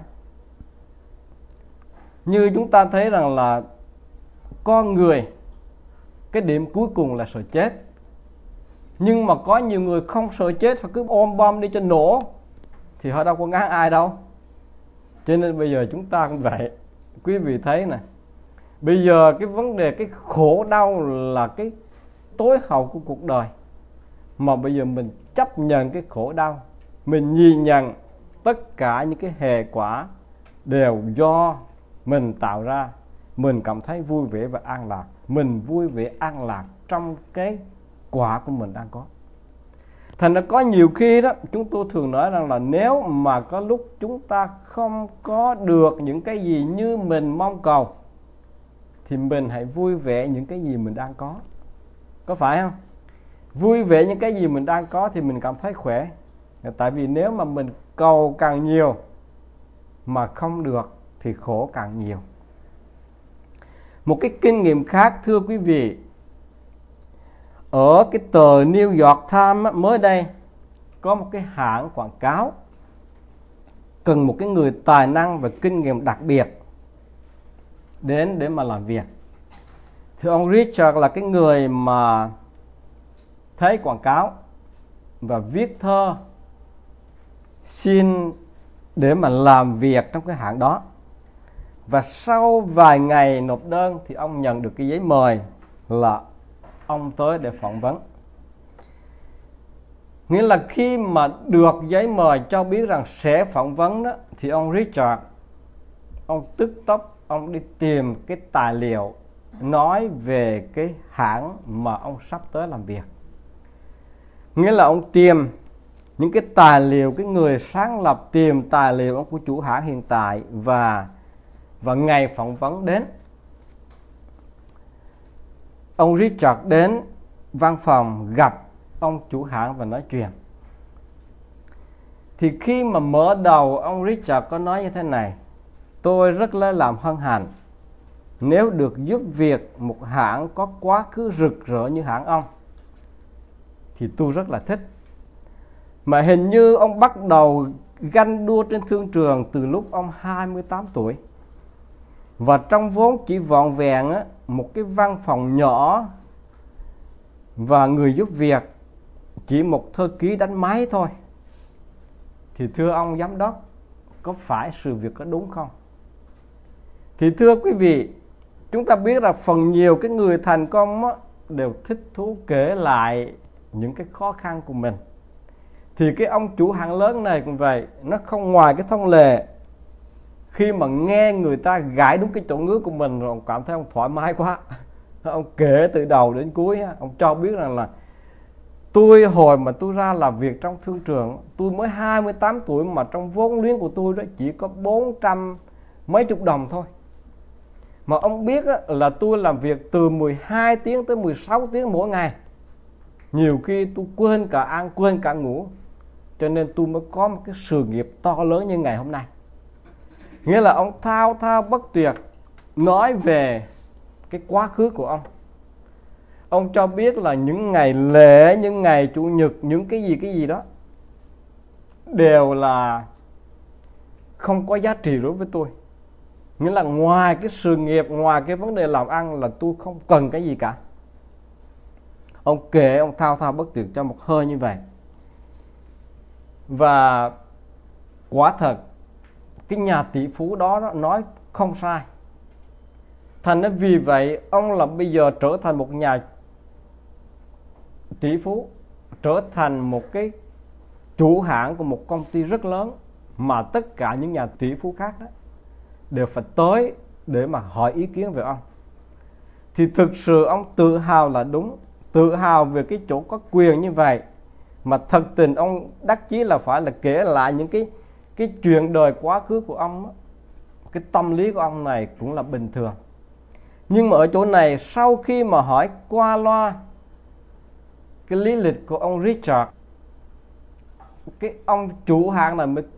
Speaker 1: Như chúng ta thấy rằng là con người, cái điểm cuối cùng là sợ chết. Nhưng mà có nhiều người không sợ chết, họ cứ ôm bom đi cho nổ, thì họ đâu có ngán ai đâu. Cho nên bây giờ chúng ta cũng vậy. Quý vị thấy nè, bây giờ cái vấn đề, cái khổ đau là cái tối hậu của cuộc đời. Mà bây giờ mình chấp nhận cái khổ đau, mình nhìn nhận tất cả những cái hệ quả đều do mình tạo ra, mình cảm thấy vui vẻ và an lạc. Mình vui vẻ an lạc trong cái quả của mình đang có. Thành ra có nhiều khi đó, chúng tôi thường nói rằng là nếu mà có lúc chúng ta không có được những cái gì như mình mong cầu, thì mình hãy vui vẻ những cái gì mình đang có. Có phải không? Vui vẻ những cái gì mình đang có thì mình cảm thấy khỏe. Tại vì nếu mà mình cầu càng nhiều mà không được thì khổ càng nhiều. Một cái kinh nghiệm khác thưa quý vị, Ở cái tờ New York Times mới đây có một cái hãng quảng cáo cần một cái người tài năng và kinh nghiệm đặc biệt đến để mà làm việc. Thì ông Richard là cái người mà thấy quảng cáo và viết thơ xin để mà làm việc trong cái hãng đó. Và sau vài ngày nộp đơn thì ông nhận được cái giấy mời là ông tới để phỏng vấn. Nghĩa là khi mà được giấy mời cho biết rằng sẽ phỏng vấn đó, thì ông Richard, ông tức tốc, ông đi tìm cái tài liệu nói về cái hãng mà ông sắp tới làm việc. Nghĩa là ông tìm những cái tài liệu, cái người sáng lập tìm tài liệu của chủ hãng hiện tại, và và ngày phỏng vấn đến. Ông Richard đến văn phòng gặp ông chủ hãng và nói chuyện. Thì khi mà mở đầu, ông Richard có nói như thế này: tôi rất lấy làm hân hạnh nếu được giúp việc một hãng có quá khứ rực rỡ như hãng ông, thì tôi rất là thích. Mà hình như ông bắt đầu ganh đua trên thương trường từ lúc ông hai mươi tám tuổi. Và trong vốn chỉ vỏn vẹn á, một cái văn phòng nhỏ và người giúp việc chỉ một thư ký đánh máy thôi, thì thưa ông giám đốc, có phải sự việc có đúng không? Thì thưa quý vị, chúng ta biết là phần nhiều cái người thành công á, đều thích thú kể lại những cái khó khăn của mình. Thì cái ông chủ hãng lớn này cũng vậy, nó không ngoài cái thông lệ. Khi mà nghe người ta gãi đúng cái chỗ ngứa của mình rồi, ông cảm thấy ông thoải mái quá. Ông kể từ đầu đến cuối, ông cho biết rằng là tôi hồi mà tôi ra làm việc trong thương trường, tôi mới hai mươi tám tuổi mà trong vốn liếng của tôi đó chỉ có bốn trăm mấy chục đồng thôi. Mà ông biết là tôi làm việc từ mười hai tiếng tới mười sáu tiếng mỗi ngày. Nhiều khi tôi quên cả ăn, quên cả ngủ. Cho nên tôi mới có một cái sự nghiệp to lớn như ngày hôm nay. Nghĩa là ông thao thao bất tuyệt nói về cái quá khứ của ông. Ông cho biết là những ngày lễ, những ngày chủ nhật, những cái gì cái gì đó đều là không có giá trị đối với tôi. Nghĩa là ngoài cái sự nghiệp, ngoài cái vấn đề làm ăn là tôi không cần cái gì cả. Ông kể, ông thao thao bất tuyệt cho một hơi như vậy. Và quả thật, cái nhà tỷ phú đó, đó nói không sai. Thành ra vì vậy, ông là bây giờ trở thành một nhà tỷ phú, trở thành một cái chủ hãng của một công ty rất lớn, mà tất cả những nhà tỷ phú khác đó đều phải tới để mà hỏi ý kiến về ông. Thì thực sự ông tự hào là đúng, tự hào về cái chỗ có quyền như vậy. Mà thật tình ông đắc chí là phải là kể lại những cái cái chuyện đời quá khứ của ông đó. Cái tâm lý của ông này cũng là bình thường. Nhưng mà ở chỗ này, sau khi mà hỏi qua loa cái lý lịch của ông Richard, cái ông chủ hãng này mới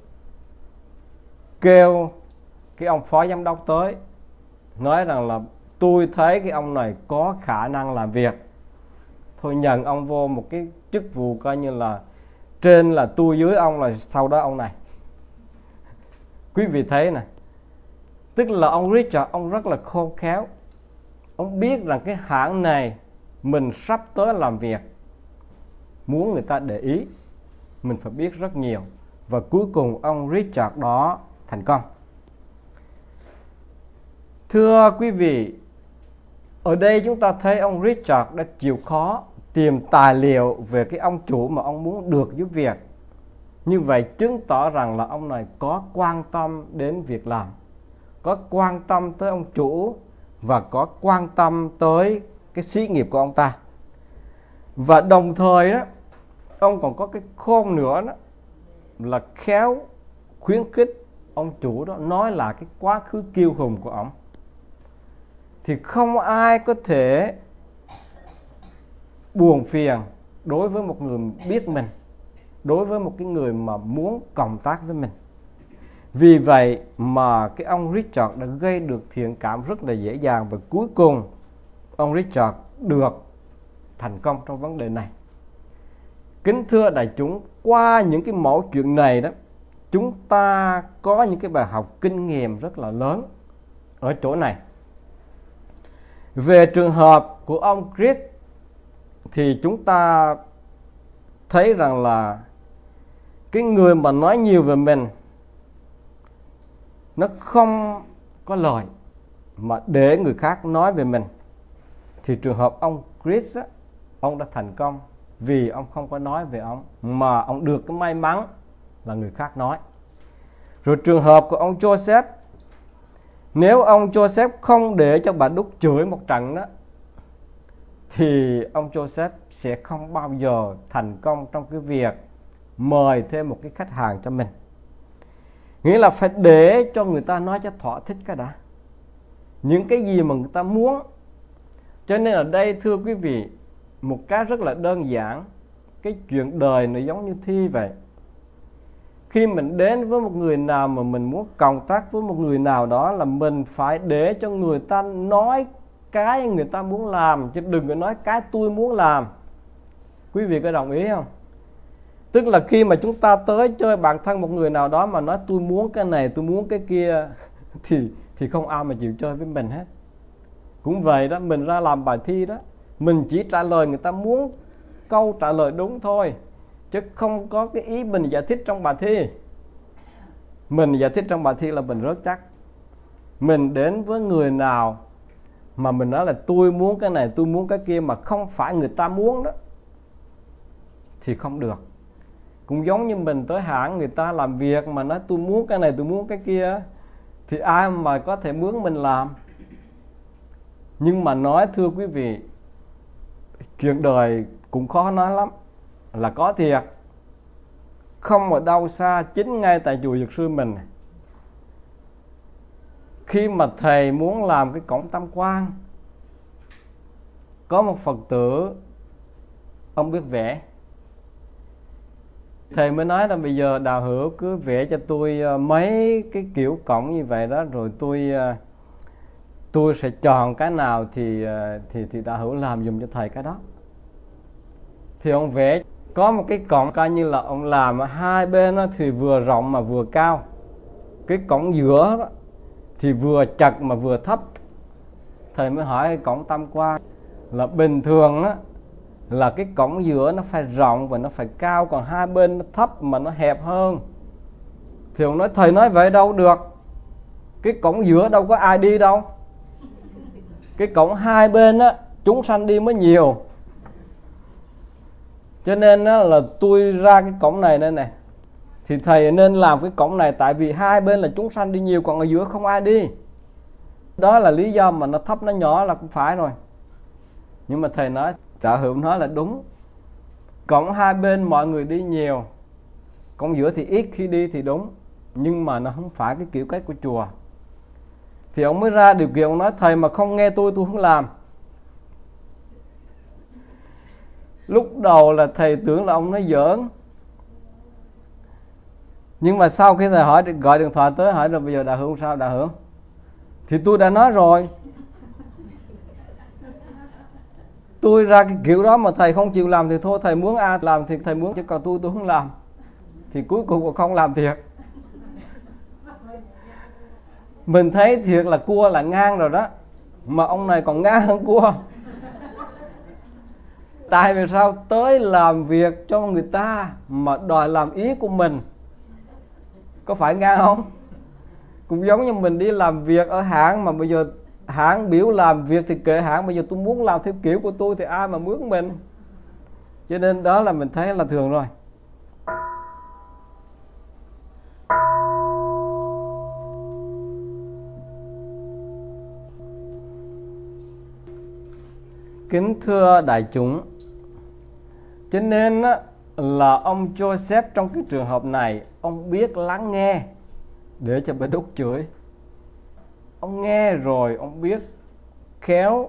Speaker 1: kêu cái ông phó giám đốc tới, nói rằng là tôi thấy cái ông này có khả năng làm việc, thôi nhận ông vô một cái chức vụ coi như là trên là tôi, dưới ông là sau đó ông này. Quý vị thấy nè, tức là ông Richard, ông rất là khôn khéo. Ông biết rằng cái hãng này mình sắp tới làm việc, muốn người ta để ý, mình phải biết rất nhiều. Và cuối cùng ông Richard đó thành công. Thưa quý vị, ở đây chúng ta thấy ông Richard đã chịu khó tìm tài liệu về cái ông chủ mà ông muốn được giúp việc. Như vậy chứng tỏ rằng là ông này có quan tâm đến việc làm, có quan tâm tới ông chủ và có quan tâm tới cái xí nghiệp của ông ta. Và đồng thời đó, ông còn có cái khôn nữa đó, là khéo khuyến khích ông chủ đó nói là cái quá khứ kiêu hùng của ông. Thì không ai có thể buồn phiền đối với một người biết mình, đối với một cái người mà muốn cộng tác với mình. Vì vậy mà cái ông Richard đã gây được thiện cảm rất là dễ dàng. Và cuối cùng ông Richard được thành công trong vấn đề này. Kính thưa đại chúng, qua những cái mẫu chuyện này đó, chúng ta có những cái bài học kinh nghiệm rất là lớn ở chỗ này. Về trường hợp của ông Chris thì chúng ta thấy rằng là cái người mà nói nhiều về mình, nó không có lời mà để người khác nói về mình, thì trường hợp ông Chris á, ông đã thành công vì ông không có nói về ông, mà ông được cái may mắn là người khác nói. Rồi trường hợp của ông Joseph, nếu ông Joseph không để cho bà Đúc chửi một trận đó, thì ông Joseph sẽ không bao giờ thành công trong cái việc mời thêm một cái khách hàng cho mình. Nghĩa là phải để cho người ta nói cho thỏa thích cái đã, những cái gì mà người ta muốn. Cho nên ở đây thưa quý vị, một cái rất là đơn giản, cái chuyện đời nó giống như thi vậy. Khi mình đến với một người nào mà mình muốn cộng tác với một người nào đó, là mình phải để cho người ta nói cái người ta muốn làm, chứ đừng có nói cái tôi muốn làm. Quý vị có đồng ý không? Tức là khi mà chúng ta tới chơi bản thân một người nào đó mà nói tôi muốn cái này, tôi muốn cái kia, thì, thì không ai mà chịu chơi với mình hết. Cũng vậy đó, mình ra làm bài thi đó, mình chỉ trả lời người ta muốn câu trả lời đúng thôi, chứ không có cái ý mình giải thích trong bài thi. Mình giải thích trong bài thi là mình rớt chắc. Mình đến với người nào mà mình nói là tôi muốn cái này, tôi muốn cái kia, mà không phải người ta muốn đó, thì không được. Cũng giống như mình tới hãng người ta làm việc mà nói tôi muốn cái này, tôi muốn cái kia, thì ai mà có thể mướn mình làm. Nhưng mà nói thưa quý vị, chuyện đời cũng khó nói lắm, là có thiệt. Không ở đâu xa, chính ngay tại chùa Dược Sư mình, khi mà thầy muốn làm cái cổng tam quan, có một Phật tử ông biết vẽ. Thầy mới nói là bây giờ Đào Hữu cứ vẽ cho tôi mấy cái kiểu cổng như vậy đó, rồi tôi tôi sẽ chọn cái nào thì thì thì Đào Hữu làm dùm cho thầy cái đó. Thì ông vẽ có một cái cổng coi như là ông làm hai bên đó thì vừa rộng mà vừa cao. Cái cổng giữa đó thì vừa chật mà vừa thấp. Thầy mới hỏi cái cổng tam quan là bình thường á, là cái cổng giữa nó phải rộng và nó phải cao, còn hai bên nó thấp mà nó hẹp hơn. Thì ông nói thầy nói vậy đâu được, cái cổng giữa đâu có ai đi đâu, cái cổng hai bên á chúng sanh đi mới nhiều. Cho nên á, là tôi ra cái cổng này đây nè, thì thầy nên làm cái cổng này, tại vì hai bên là chúng sanh đi nhiều, còn ở giữa không ai đi. Đó là lý do mà nó thấp nó nhỏ là cũng phải rồi. Nhưng mà thầy nói, Đạo Hữu nói là đúng. Cổng hai bên mọi người đi nhiều, cổng giữa thì ít khi đi thì đúng, nhưng mà nó không phải cái kiểu cách của chùa. Thì ông mới ra điều kiện, ông nói thầy mà không nghe tôi, tôi không làm. Lúc đầu là thầy tưởng là ông nói giỡn, nhưng mà sau khi thầy hỏi, gọi điện thoại tới hỏi rồi bây giờ Đạo Hữu sao Đạo Hữu? Thì tôi đã nói rồi, tôi ra cái kiểu đó mà thầy không chịu làm thì thôi, thầy muốn ai làm thì thầy muốn, chứ còn tôi tôi không làm. Thì cuối cùng cũng không làm thiệt. Mình thấy thiệt là cua là ngang rồi đó, mà ông này còn ngang hơn cua. Tại vì sao? Tới làm việc cho người ta mà đòi làm ý của mình, có phải ngang không? Cũng giống như mình đi làm việc ở hãng, mà bây giờ hãng biểu làm việc thì kệ hãng, bây giờ tôi muốn làm theo kiểu của tôi thì ai mà mướn mình. Cho nên đó là mình thấy là thường rồi. Kính thưa đại chúng, cho nên á, là ông Joseph trong cái trường hợp này, ông biết lắng nghe để cho bà Đúc chửi. Ông nghe rồi ông biết khéo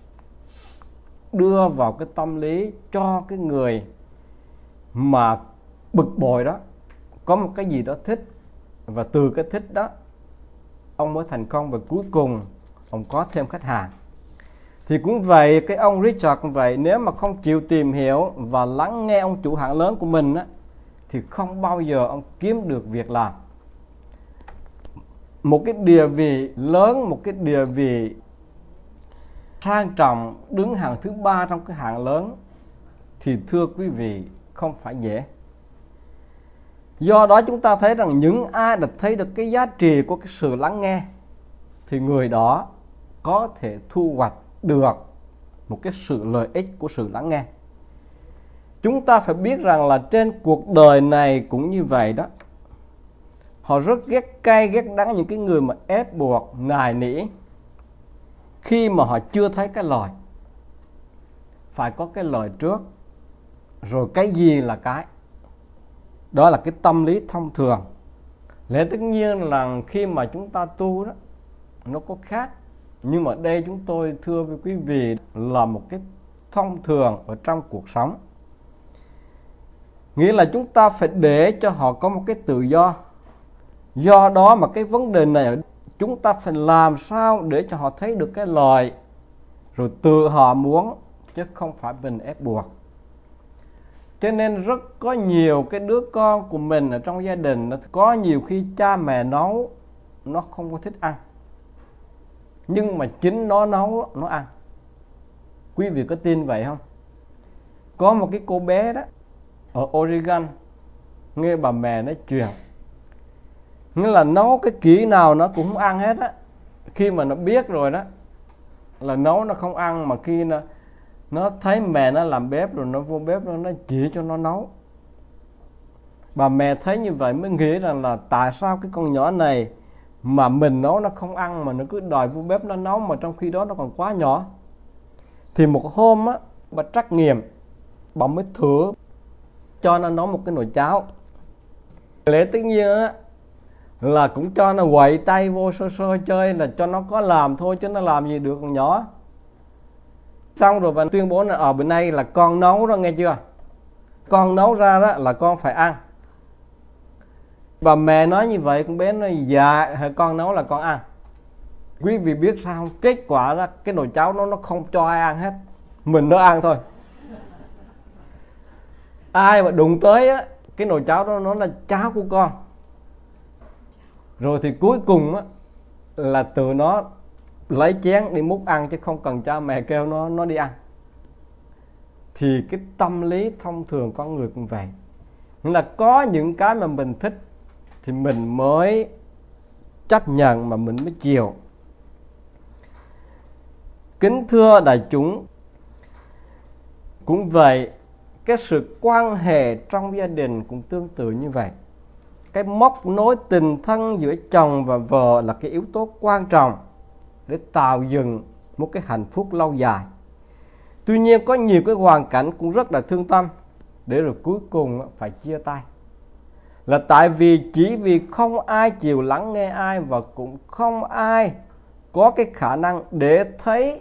Speaker 1: đưa vào cái tâm lý cho cái người mà bực bội đó có một cái gì đó thích, và từ cái thích đó ông mới thành công, và cuối cùng ông có thêm khách hàng. Thì cũng vậy, cái ông Richard cũng vậy, nếu mà không chịu tìm hiểu và lắng nghe ông chủ hãng lớn của mình á, thì không bao giờ ông kiếm được việc làm. Một cái địa vị lớn, một cái địa vị sang trọng, đứng hàng thứ ba trong cái hạng lớn, thì thưa quý vị, không phải dễ. Do đó chúng ta thấy rằng những ai đã thấy được cái giá trị của cái sự lắng nghe, thì người đó có thể thu hoạch được một cái sự lợi ích của sự lắng nghe. Chúng ta phải biết rằng là trên cuộc đời này cũng như vậy đó. Họ rất ghét cay ghét đắng những cái người mà ép buộc, nài nỉ khi mà họ chưa thấy cái lời. Phải có cái lời trước, rồi cái gì là cái. Đó là cái tâm lý thông thường. Lẽ tất nhiên là khi mà chúng ta tu đó, nó có khác. Nhưng mà đây chúng tôi thưa với quý vị là một cái thông thường ở trong cuộc sống. Nghĩa là chúng ta phải để cho họ có một cái tự do. Do đó mà cái vấn đề này chúng ta phải làm sao để cho họ thấy được cái lời, rồi tự họ muốn, chứ không phải mình ép buộc. Cho nên rất có nhiều cái đứa con của mình ở trong gia đình, có nhiều khi cha mẹ nấu nó không có thích ăn, nhưng mà chính nó nấu nó ăn. Quý vị có tin vậy không? Có một cái cô bé đó ở Oregon nghe bà mẹ nói chuyện, nghĩa là nấu cái kỹ nào nó cũng không ăn hết á. Khi mà nó biết rồi đó là nấu nó không ăn, mà khi nó nó thấy mẹ nó làm bếp rồi nó vô bếp nó chỉ cho nó nấu. Bà mẹ thấy như vậy mới nghĩ rằng là tại sao cái con nhỏ này mà mình nấu nó không ăn, mà nó cứ đòi vô bếp nó nấu, mà trong khi đó nó còn quá nhỏ. Thì một hôm á, bà trắc nghiệm, bà mới thử cho nó nấu một cái nồi cháo. Lẽ tất nhiên á là cũng cho nó quậy tay vô sơ sơ chơi, là cho nó có làm thôi chứ nó làm gì được con nhỏ. Xong rồi bà tuyên bố là ở bữa nay là con nấu đó, nghe chưa? Con nấu ra đó là con phải ăn. Bà mẹ nói như vậy, con bé nói dạ, con nấu là con ăn. Quý vị biết sao không? Kết quả là cái nồi cháo đó nó không cho ai ăn hết, mình nó ăn thôi. Ai mà đụng tới á, cái nồi cháo đó nó là cháo của con. Rồi thì cuối cùng á là từ nó lấy chén đi múc ăn, chứ không cần cha mẹ kêu nó nó đi ăn. Thì cái tâm lý thông thường con người cũng vậy. Nghĩa là có những cái mà mình thích thì mình mới chấp nhận, mà mình mới chịu. Kính thưa đại chúng, cũng vậy, cái sự quan hệ trong gia đình cũng tương tự như vậy. Cái móc nối tình thân giữa chồng và vợ là cái yếu tố quan trọng để tạo dựng một cái hạnh phúc lâu dài. Tuy nhiên có nhiều cái hoàn cảnh cũng rất là thương tâm, để rồi cuối cùng phải chia tay. Là tại vì chỉ vì không ai chịu lắng nghe ai, và cũng không ai có cái khả năng để thấy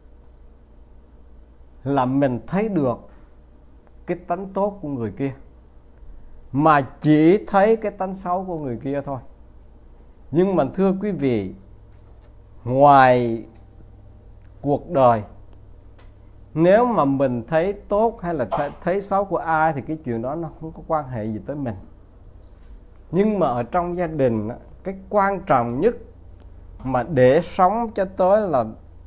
Speaker 1: là mình thấy được cái tánh tốt của người kia, mà chỉ thấy cái tánh xấu của người kia thôi. Nhưng mà thưa quý vị, ngoài cuộc đời, nếu mà mình thấy tốt hay là thấy xấu của ai thì cái chuyện đó nó không có quan hệ gì tới mình. Nhưng mà ở trong gia đình, cái quan trọng nhất mà để sống cho tới là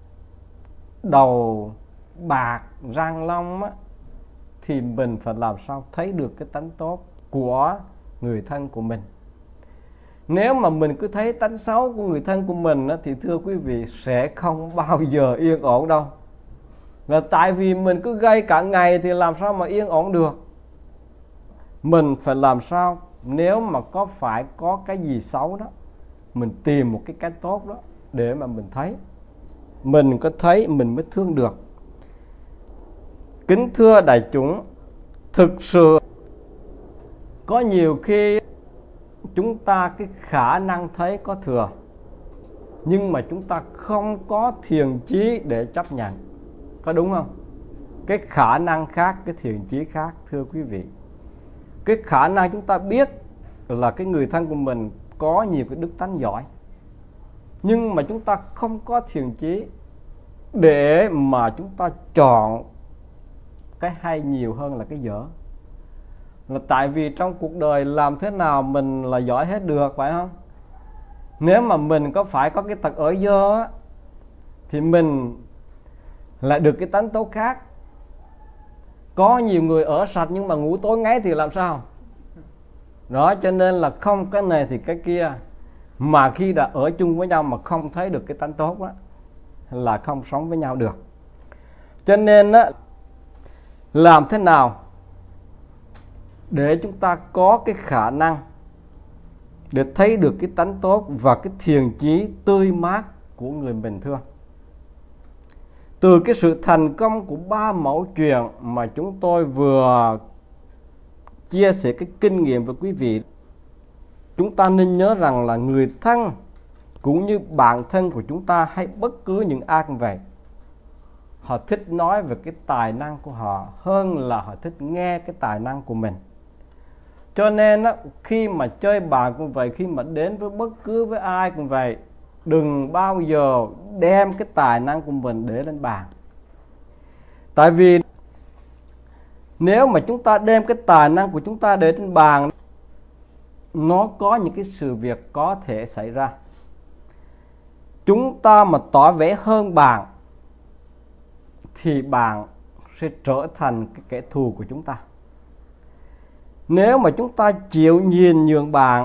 Speaker 1: đầu bạc răng long á, thì mình phải làm sao thấy được cái tánh tốt của người thân của mình. Nếu mà mình cứ thấy tánh xấu của người thân của mình á, thì thưa quý vị sẽ không bao giờ yên ổn đâu. Là tại vì mình cứ gây cả ngày thì làm sao mà yên ổn được. Mình phải làm sao, nếu mà có phải có cái gì xấu đó, mình tìm một cái cái tốt đó để mà mình thấy. Mình có thấy mình mới thương được. Kính thưa đại chúng, thực sự có nhiều khi chúng ta cái khả năng thấy có thừa, nhưng mà chúng ta không có thiền chí để chấp nhận. Có đúng không? Cái khả năng khác, cái thiền chí khác, thưa quý vị. Cái khả năng chúng ta biết là cái người thân của mình có nhiều cái đức tánh giỏi, nhưng mà chúng ta không có thiền chí để mà chúng ta chọn cái hay nhiều hơn là cái dở. Là tại vì trong cuộc đời làm thế nào mình là giỏi hết được, phải không? Nếu mà mình có phải có cái tật ở dơ á, thì mình lại được cái tánh tố khác. Có nhiều người ở sạch nhưng mà ngủ tối ngáy thì làm sao? Đó, cho nên là không cái này thì cái kia. Mà khi đã ở chung với nhau mà không thấy được cái tánh tốt đó, là không sống với nhau được. Cho nên á, làm thế nào để chúng ta có cái khả năng để thấy được cái tánh tốt và cái thiện chí tươi mát của người bình thường? Từ cái sự thành công của ba mẫu chuyện mà chúng tôi vừa chia sẻ cái kinh nghiệm với quý vị, chúng ta nên nhớ rằng là người thân cũng như bạn thân của chúng ta hay bất cứ những ai cũng vậy, họ thích nói về cái tài năng của họ hơn là họ thích nghe cái tài năng của mình. Cho nên á, khi mà chơi bài cũng vậy, khi mà đến với bất cứ với ai cũng vậy, đừng bao giờ đem cái tài năng của mình để lên bàn. Tại vì nếu mà chúng ta đem cái tài năng của chúng ta để trên bàn, nó có những cái sự việc có thể xảy ra. Chúng ta mà tỏ vẻ hơn bạn thì bạn sẽ trở thành cái kẻ thù của chúng ta. Nếu mà chúng ta chịu nhìn nhường bạn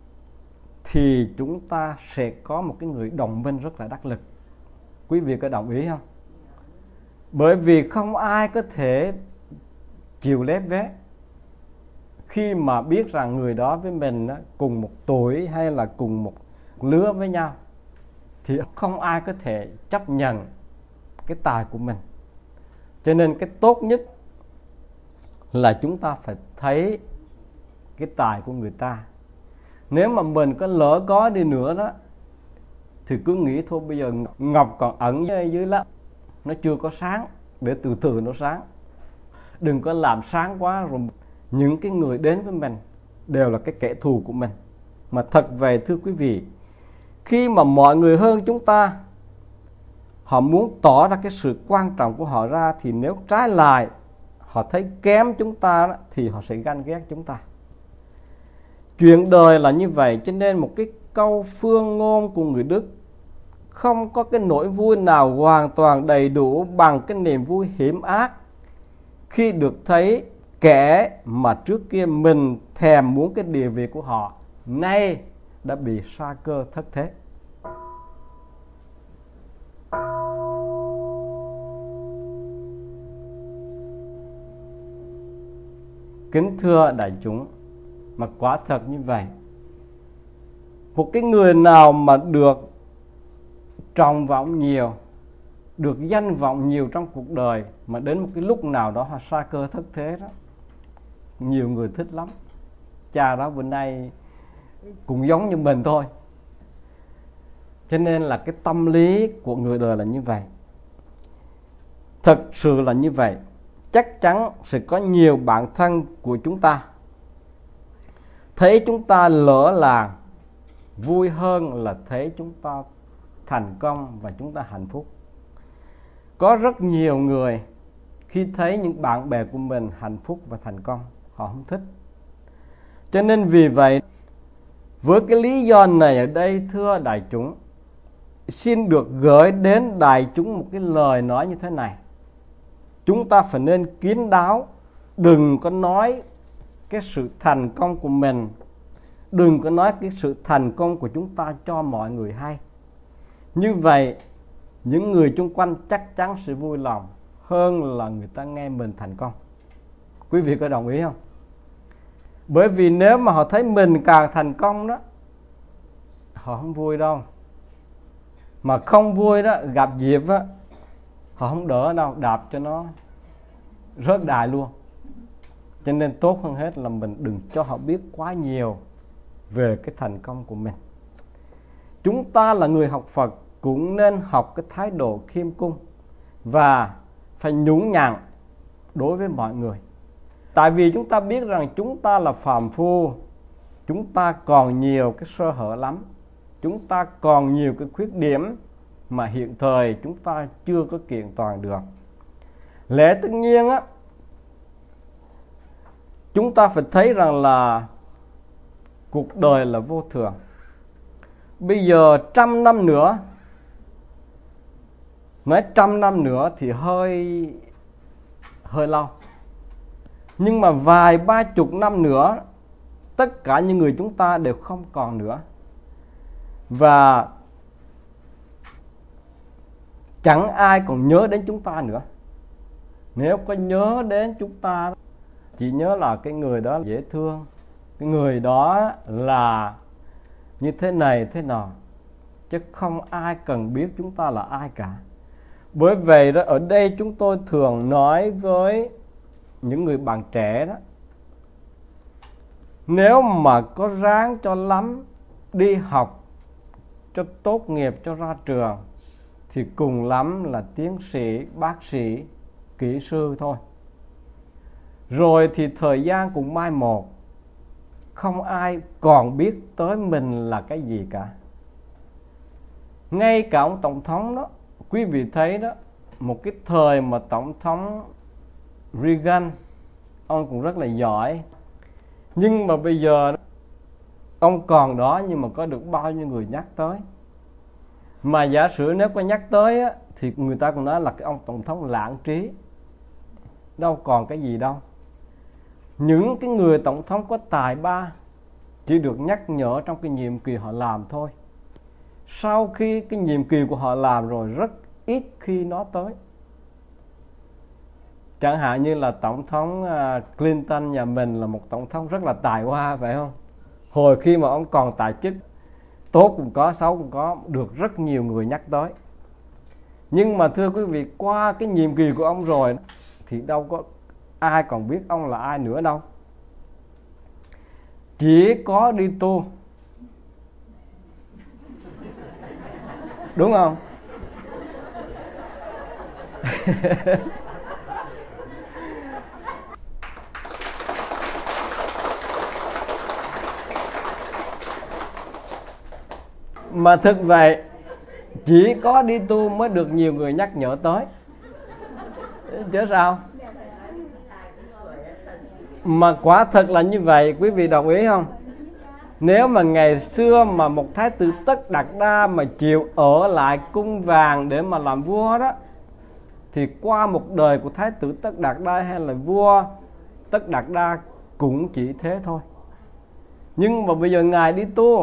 Speaker 1: thì chúng ta sẽ có một cái người đồng minh rất là đắc lực. Quý vị có đồng ý không? Bởi vì không ai có thể chịu lép vế khi mà biết rằng người đó với mình cùng một tuổi hay là cùng một lứa với nhau, thì không ai có thể chấp nhận cái tài của mình. Cho nên cái tốt nhất là chúng ta phải thấy cái tài của người ta. Nếu mà mình có lỡ có đi nữa đó, thì cứ nghĩ thôi bây giờ ngọc còn ẩn dưới lắm, nó chưa có sáng, để từ từ nó sáng. Đừng có làm sáng quá rồi những cái người đến với mình đều là cái kẻ thù của mình. Mà thật vậy thưa quý vị, khi mà mọi người hơn chúng ta, họ muốn tỏ ra cái sự quan trọng của họ ra, thì nếu trái lại họ thấy kém chúng ta đó, thì họ sẽ ganh ghét chúng ta. Chuyện đời là như vậy. Cho nên một cái câu phương ngôn của người Đức: không có cái nỗi vui nào hoàn toàn đầy đủ bằng cái niềm vui hiểm ác khi được thấy kẻ mà trước kia mình thèm muốn cái địa vị của họ nay đã bị sa cơ thất thế. Kính thưa đại chúng, mà quả thật như vậy, một cái người nào mà được trọng vọng nhiều, được danh vọng nhiều trong cuộc đời, mà đến một cái lúc nào đó họ sa cơ thất thế đó, nhiều người thích lắm. Cha đó bữa nay cũng giống như mình thôi. Cho nên là cái tâm lý của người đời là như vậy. Thật sự là như vậy. Chắc chắn sẽ có nhiều bạn thân của chúng ta thấy chúng ta lỡ làng vui hơn là thấy chúng ta thành công và chúng ta hạnh phúc. Có rất nhiều người khi thấy những bạn bè của mình hạnh phúc và thành công, họ không thích. Cho nên vì vậy, với cái lý do này ở đây, thưa đại chúng, xin được gửi đến đại chúng một cái lời nói như thế này: chúng ta phải nên kín đáo, đừng có nói cái sự thành công của mình, đừng có nói cái sự thành công của chúng ta cho mọi người hay. Như vậy, những người chung quanh chắc chắn sẽ vui lòng hơn là người ta nghe mình thành công. Quý vị có đồng ý không? Bởi vì nếu mà họ thấy mình càng thành công đó, họ không vui đâu. Mà không vui đó, gặp dịp á, họ không đỡ đâu, đạp cho nó rớt đài luôn. Cho nên tốt hơn hết là mình đừng cho họ biết quá nhiều về cái thành công của mình. Chúng ta là người học Phật cũng nên học cái thái độ khiêm cung và phải nhún nhường đối với mọi người. Tại vì chúng ta biết rằng chúng ta là phàm phu, chúng ta còn nhiều cái sơ hở lắm, chúng ta còn nhiều cái khuyết điểm mà hiện thời chúng ta chưa có kiện toàn được. Lẽ tất nhiên á, chúng ta phải thấy rằng là cuộc đời là vô thường. Bây giờ trăm năm nữa, nói trăm năm nữa thì hơi hơi lâu, nhưng mà vài ba chục năm nữa, tất cả những người chúng ta đều không còn nữa, và chẳng ai còn nhớ đến chúng ta nữa. Nếu có nhớ đến chúng ta, chỉ nhớ là cái người đó dễ thương, cái người đó là như thế này thế nào, chứ không ai cần biết chúng ta là ai cả. Bởi vậy đó, ở đây chúng tôi thường nói với những người bạn trẻ đó, nếu mà có ráng cho lắm, đi học cho tốt nghiệp, cho ra trường, thì cùng lắm là tiến sĩ, bác sĩ, kỹ sư thôi. Rồi thì thời gian cũng mai một, không ai còn biết tới mình là cái gì cả. Ngay cả ông Tổng thống đó, quý vị thấy đó, một cái thời mà Tổng thống Reagan, ông cũng rất là giỏi, nhưng mà bây giờ ông còn đó, nhưng mà có được bao nhiêu người nhắc tới. Mà giả sử nếu có nhắc tới á, thì người ta cũng nói là cái ông Tổng thống lãng trí, đâu còn cái gì đâu. Những cái người Tổng thống có tài ba chỉ được nhắc nhở trong cái nhiệm kỳ họ làm thôi. Sau khi cái nhiệm kỳ của họ làm rồi, rất ít khi nói tới. Chẳng hạn như là Tổng thống Clinton nhà mình là một Tổng thống rất là tài hoa, phải không? Hồi khi mà ông còn tại chức, tốt cũng có, xấu cũng có, được rất nhiều người nhắc tới. Nhưng mà thưa quý vị, qua cái nhiệm kỳ của ông rồi thì đâu có ai còn biết ông là ai nữa đâu. Chỉ có đi tu, đúng không? Mà thực vậy, chỉ có đi tu mới được nhiều người nhắc nhở tới, chứ sao? Mà quả thật là như vậy, quý vị đồng ý không? Nếu mà ngày xưa mà một thái tử Tất Đạt Đa mà chịu ở lại cung vàng để mà làm vua đó, thì qua một đời của thái tử Tất Đạt Đa hay là vua Tất Đạt Đa cũng chỉ thế thôi. Nhưng mà bây giờ ngài đi tu,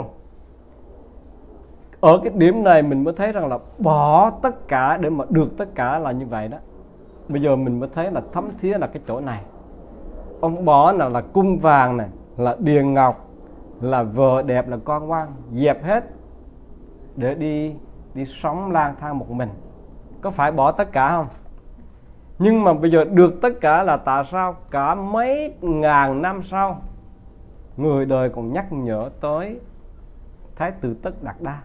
Speaker 1: ở cái điểm này mình mới thấy rằng là bỏ tất cả để mà được tất cả là như vậy đó. Bây giờ mình mới thấy là thấm thía là cái chỗ này. Ông bỏ nào là cung vàng này, là điền ngọc, là vợ đẹp, là con ngoan, dẹp hết để đi đi sống lang thang một mình. Có phải bỏ tất cả không? Nhưng mà bây giờ được tất cả là tại sao cả mấy ngàn năm sau, người đời còn nhắc nhở tới thái tử Tất Đạt Đa.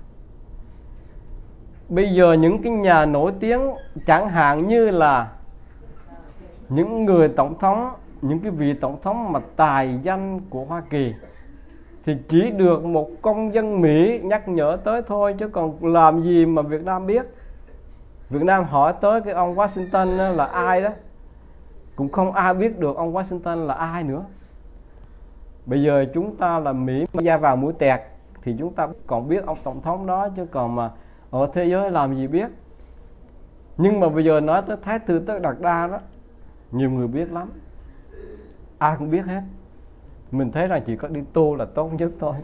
Speaker 1: Bây giờ những cái nhà nổi tiếng, chẳng hạn như là những người tổng thống, những cái vị tổng thống mà tài danh của Hoa Kỳ, thì chỉ được một công dân Mỹ nhắc nhở tới thôi, chứ còn làm gì mà Việt Nam biết. Việt Nam hỏi tới cái ông Washington là ai đó, cũng không ai biết được ông Washington là ai nữa. Bây giờ chúng ta là Mỹ da vào mũi tẹt thì chúng ta còn biết ông tổng thống đó, chứ còn mà ở thế giới làm gì biết. Nhưng mà bây giờ nói tới thái tử Tất Đạt Đa đó, nhiều người biết lắm, ai cũng biết hết. Mình thấy rằng chỉ có đi tu là tốt nhất thôi.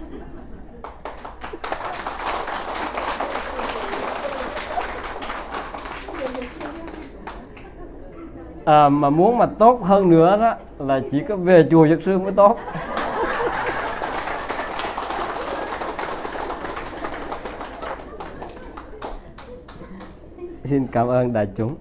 Speaker 1: À, mà muốn mà tốt hơn nữa đó là chỉ có về chùa Dược Sư mới tốt. Xin cảm ơn đại chúng.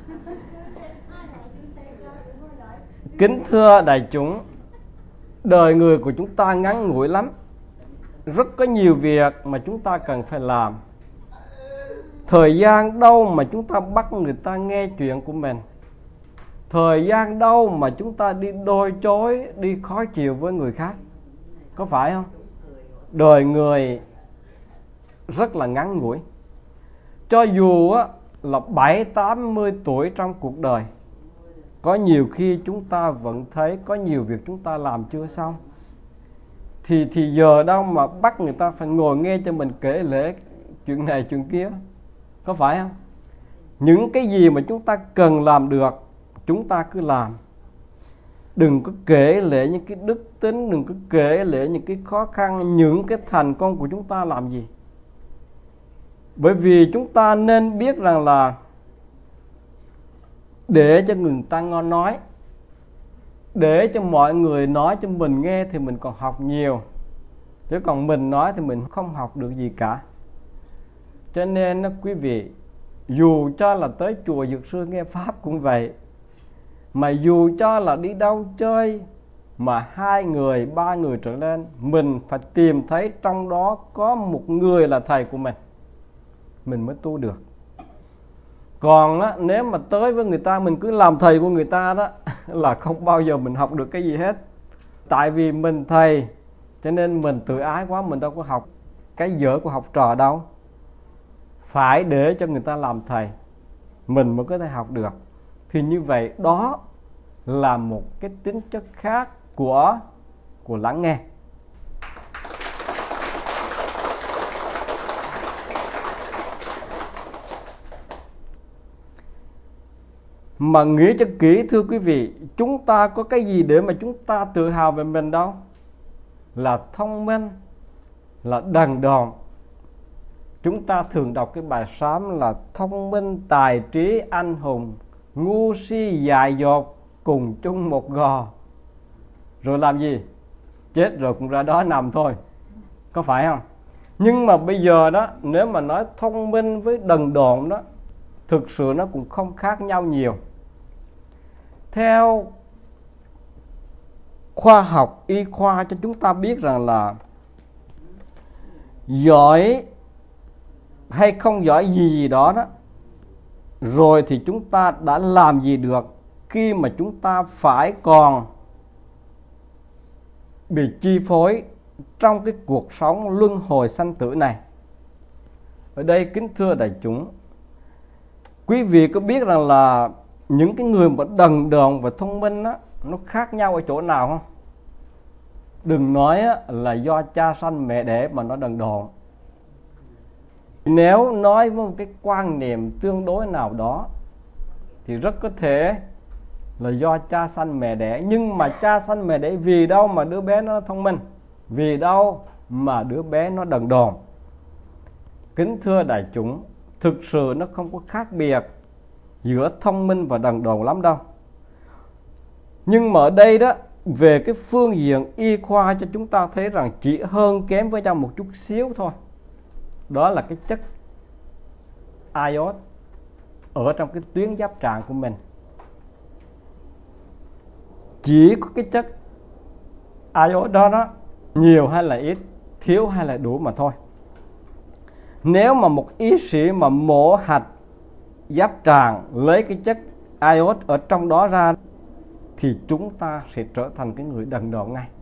Speaker 1: Kính thưa đại chúng, đời người của chúng ta ngắn ngủi lắm, rất có nhiều việc mà chúng ta cần phải làm. Thời gian đâu mà chúng ta bắt người ta nghe chuyện của mình, thời gian đâu mà chúng ta đi đôi chối, đi khó chịu với người khác, có phải không? Đời người rất là ngắn ngủi, Cho dù á, là bảy tám mươi tuổi trong cuộc đời, có nhiều khi chúng ta vẫn thấy có nhiều việc chúng ta làm chưa xong, Thì thì giờ đâu mà bắt người ta phải ngồi nghe cho mình kể lể chuyện này chuyện kia, có phải không? Những cái gì mà chúng ta cần làm được, chúng ta cứ làm. Đừng có kể lể những cái đức tính, đừng có kể lể những cái khó khăn, những cái thành công của chúng ta làm gì. Bởi vì chúng ta nên biết rằng là để cho người ta ngon nói, để cho mọi người nói cho mình nghe thì mình còn học nhiều, chứ còn mình nói thì mình không học được gì cả. Cho nên đó, quý vị, dù cho là tới chùa Dược Sư nghe Pháp cũng vậy, mà dù cho là đi đâu chơi mà hai người, ba người trở lên, mình phải tìm thấy trong đó có một người là thầy của mình, mình mới tu được. Còn á, nếu mà tới với người ta mình cứ làm thầy của người ta đó là không bao giờ mình học được cái gì hết. Tại vì mình thầy, cho nên mình tự ái quá, mình đâu có học cái dở của học trò đâu. Phải để cho người ta làm thầy, mình mới có thể học được. Thì như vậy đó là một cái tính chất khác của, của lắng nghe. Mà nghĩ cho kỹ thưa quý vị, chúng ta có cái gì để mà chúng ta tự hào về mình đâu? Là thông minh, là đần độn. Chúng ta thường đọc cái bài sám là thông minh, tài trí, anh hùng, ngu si, dại dột, cùng chung một gò. Rồi làm gì? Chết rồi cũng ra đó nằm thôi, có phải không? Nhưng mà bây giờ đó, nếu mà nói thông minh với đần độn đó, thực sự nó cũng không khác nhau nhiều. Theo khoa học y khoa cho chúng ta biết rằng là giỏi hay không giỏi gì gì đó đó, rồi thì chúng ta đã làm gì được khi mà chúng ta phải còn bị chi phối trong cái cuộc sống luân hồi sanh tử này. Ở đây kính thưa đại chúng, quý vị có biết rằng là những cái người mà đần độn và thông minh á, nó khác nhau ở chỗ nào không? Đừng nói á, là do cha sanh mẹ đẻ mà nó đần độn. Nếu nói với một cái quan niệm tương đối nào đó thì rất có thể là do cha sanh mẹ đẻ. Nhưng mà cha sanh mẹ đẻ vì đâu mà đứa bé nó thông minh? Vì đâu mà đứa bé nó đần độn? Kính thưa đại chúng, thực sự nó không có khác biệt giữa thông minh và đần độn lắm đâu. Nhưng mà ở đây đó, về cái phương diện y khoa cho chúng ta thấy rằng chỉ hơn kém với nhau một chút xíu thôi. Đó là cái chất iốt ở trong cái tuyến giáp trạng của mình. Chỉ có cái chất iốt đó đó, nhiều hay là ít, thiếu hay là đủ mà thôi. Nếu mà một y sĩ mà mổ hạch giáp trạng lấy cái chất iốt ở trong đó ra thì chúng ta sẽ trở thành cái người đần độn ngay.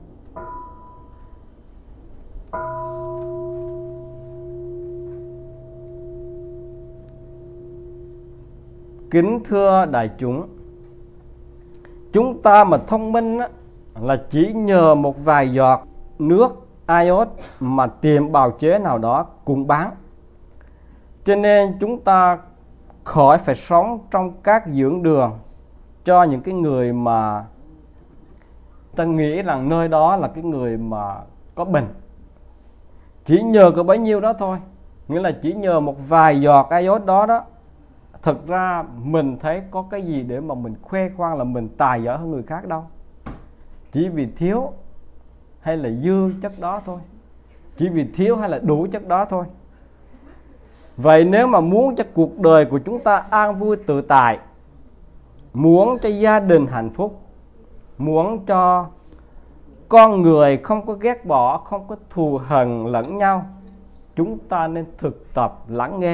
Speaker 1: Kính thưa đại chúng, chúng ta mà thông minh á, là chỉ nhờ một vài giọt nước iốt mà tiệm bào chế nào đó cũng bán. Cho nên chúng ta khỏi phải sống trong các dưỡng đường cho những cái người mà ta nghĩ rằng nơi đó là cái người mà có bệnh. Chỉ nhờ có bấy nhiêu đó thôi, nghĩa là chỉ nhờ một vài giọt iốt đó đó. Thực ra mình thấy có cái gì để mà mình khoe khoang là mình tài giỏi hơn người khác đâu. Chỉ vì thiếu hay là dư chất đó thôi, chỉ vì thiếu hay là đủ chất đó thôi. Vậy nếu mà muốn cho cuộc đời của chúng ta an vui tự tại, muốn cho gia đình hạnh phúc, muốn cho con người không có ghét bỏ, không có thù hằn lẫn nhau, chúng ta nên thực tập lắng nghe.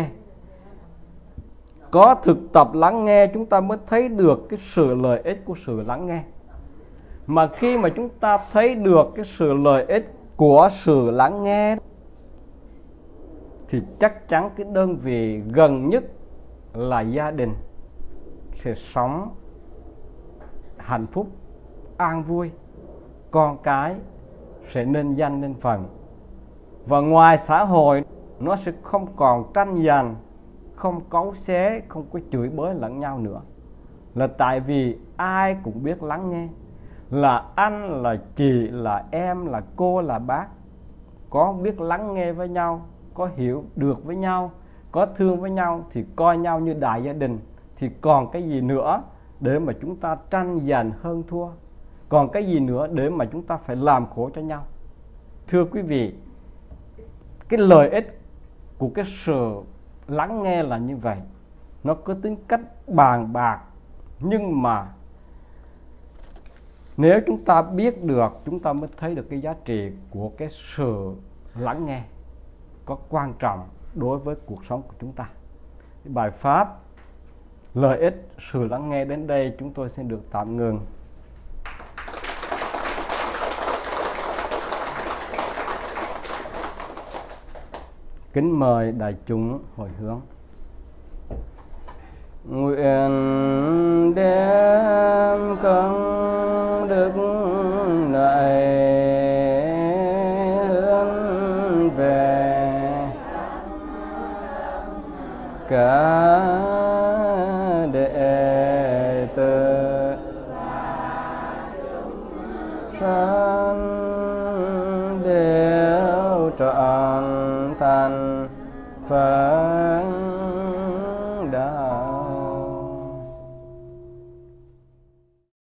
Speaker 1: Có thực tập lắng nghe chúng ta mới thấy được cái sự lợi ích của sự lắng nghe. Mà khi mà chúng ta thấy được cái sự lợi ích của sự lắng nghe thì chắc chắn cái đơn vị gần nhất là gia đình sẽ sống hạnh phúc, an vui, con cái sẽ nên danh nên phận. Và ngoài xã hội, nó sẽ không còn tranh giành, không cáu xé, không có chửi bới lẫn nhau nữa. Là tại vì ai cũng biết lắng nghe. Là anh, là chị, là em, là cô, là bác, có biết lắng nghe với nhau, có hiểu được với nhau, có thương với nhau, thì coi nhau như đại gia đình. Thì còn cái gì nữa để mà chúng ta tranh giành hơn thua? Còn cái gì nữa để mà chúng ta phải làm khổ cho nhau? Thưa quý vị, cái lợi ích của cái sự lắng nghe là như vậy. Nó có tính cách bàn bạc, nhưng mà nếu chúng ta biết được, chúng ta mới thấy được cái giá trị của cái sự lắng nghe có quan trọng đối với cuộc sống của chúng ta. Cái bài pháp lợi ích sự lắng nghe đến đây chúng tôi xin được tạm ngừng. Kính mời đại chúng hồi hướng. Nguyện đem công đức này hướng về cả đệ tử sanh đều trọn thành Phật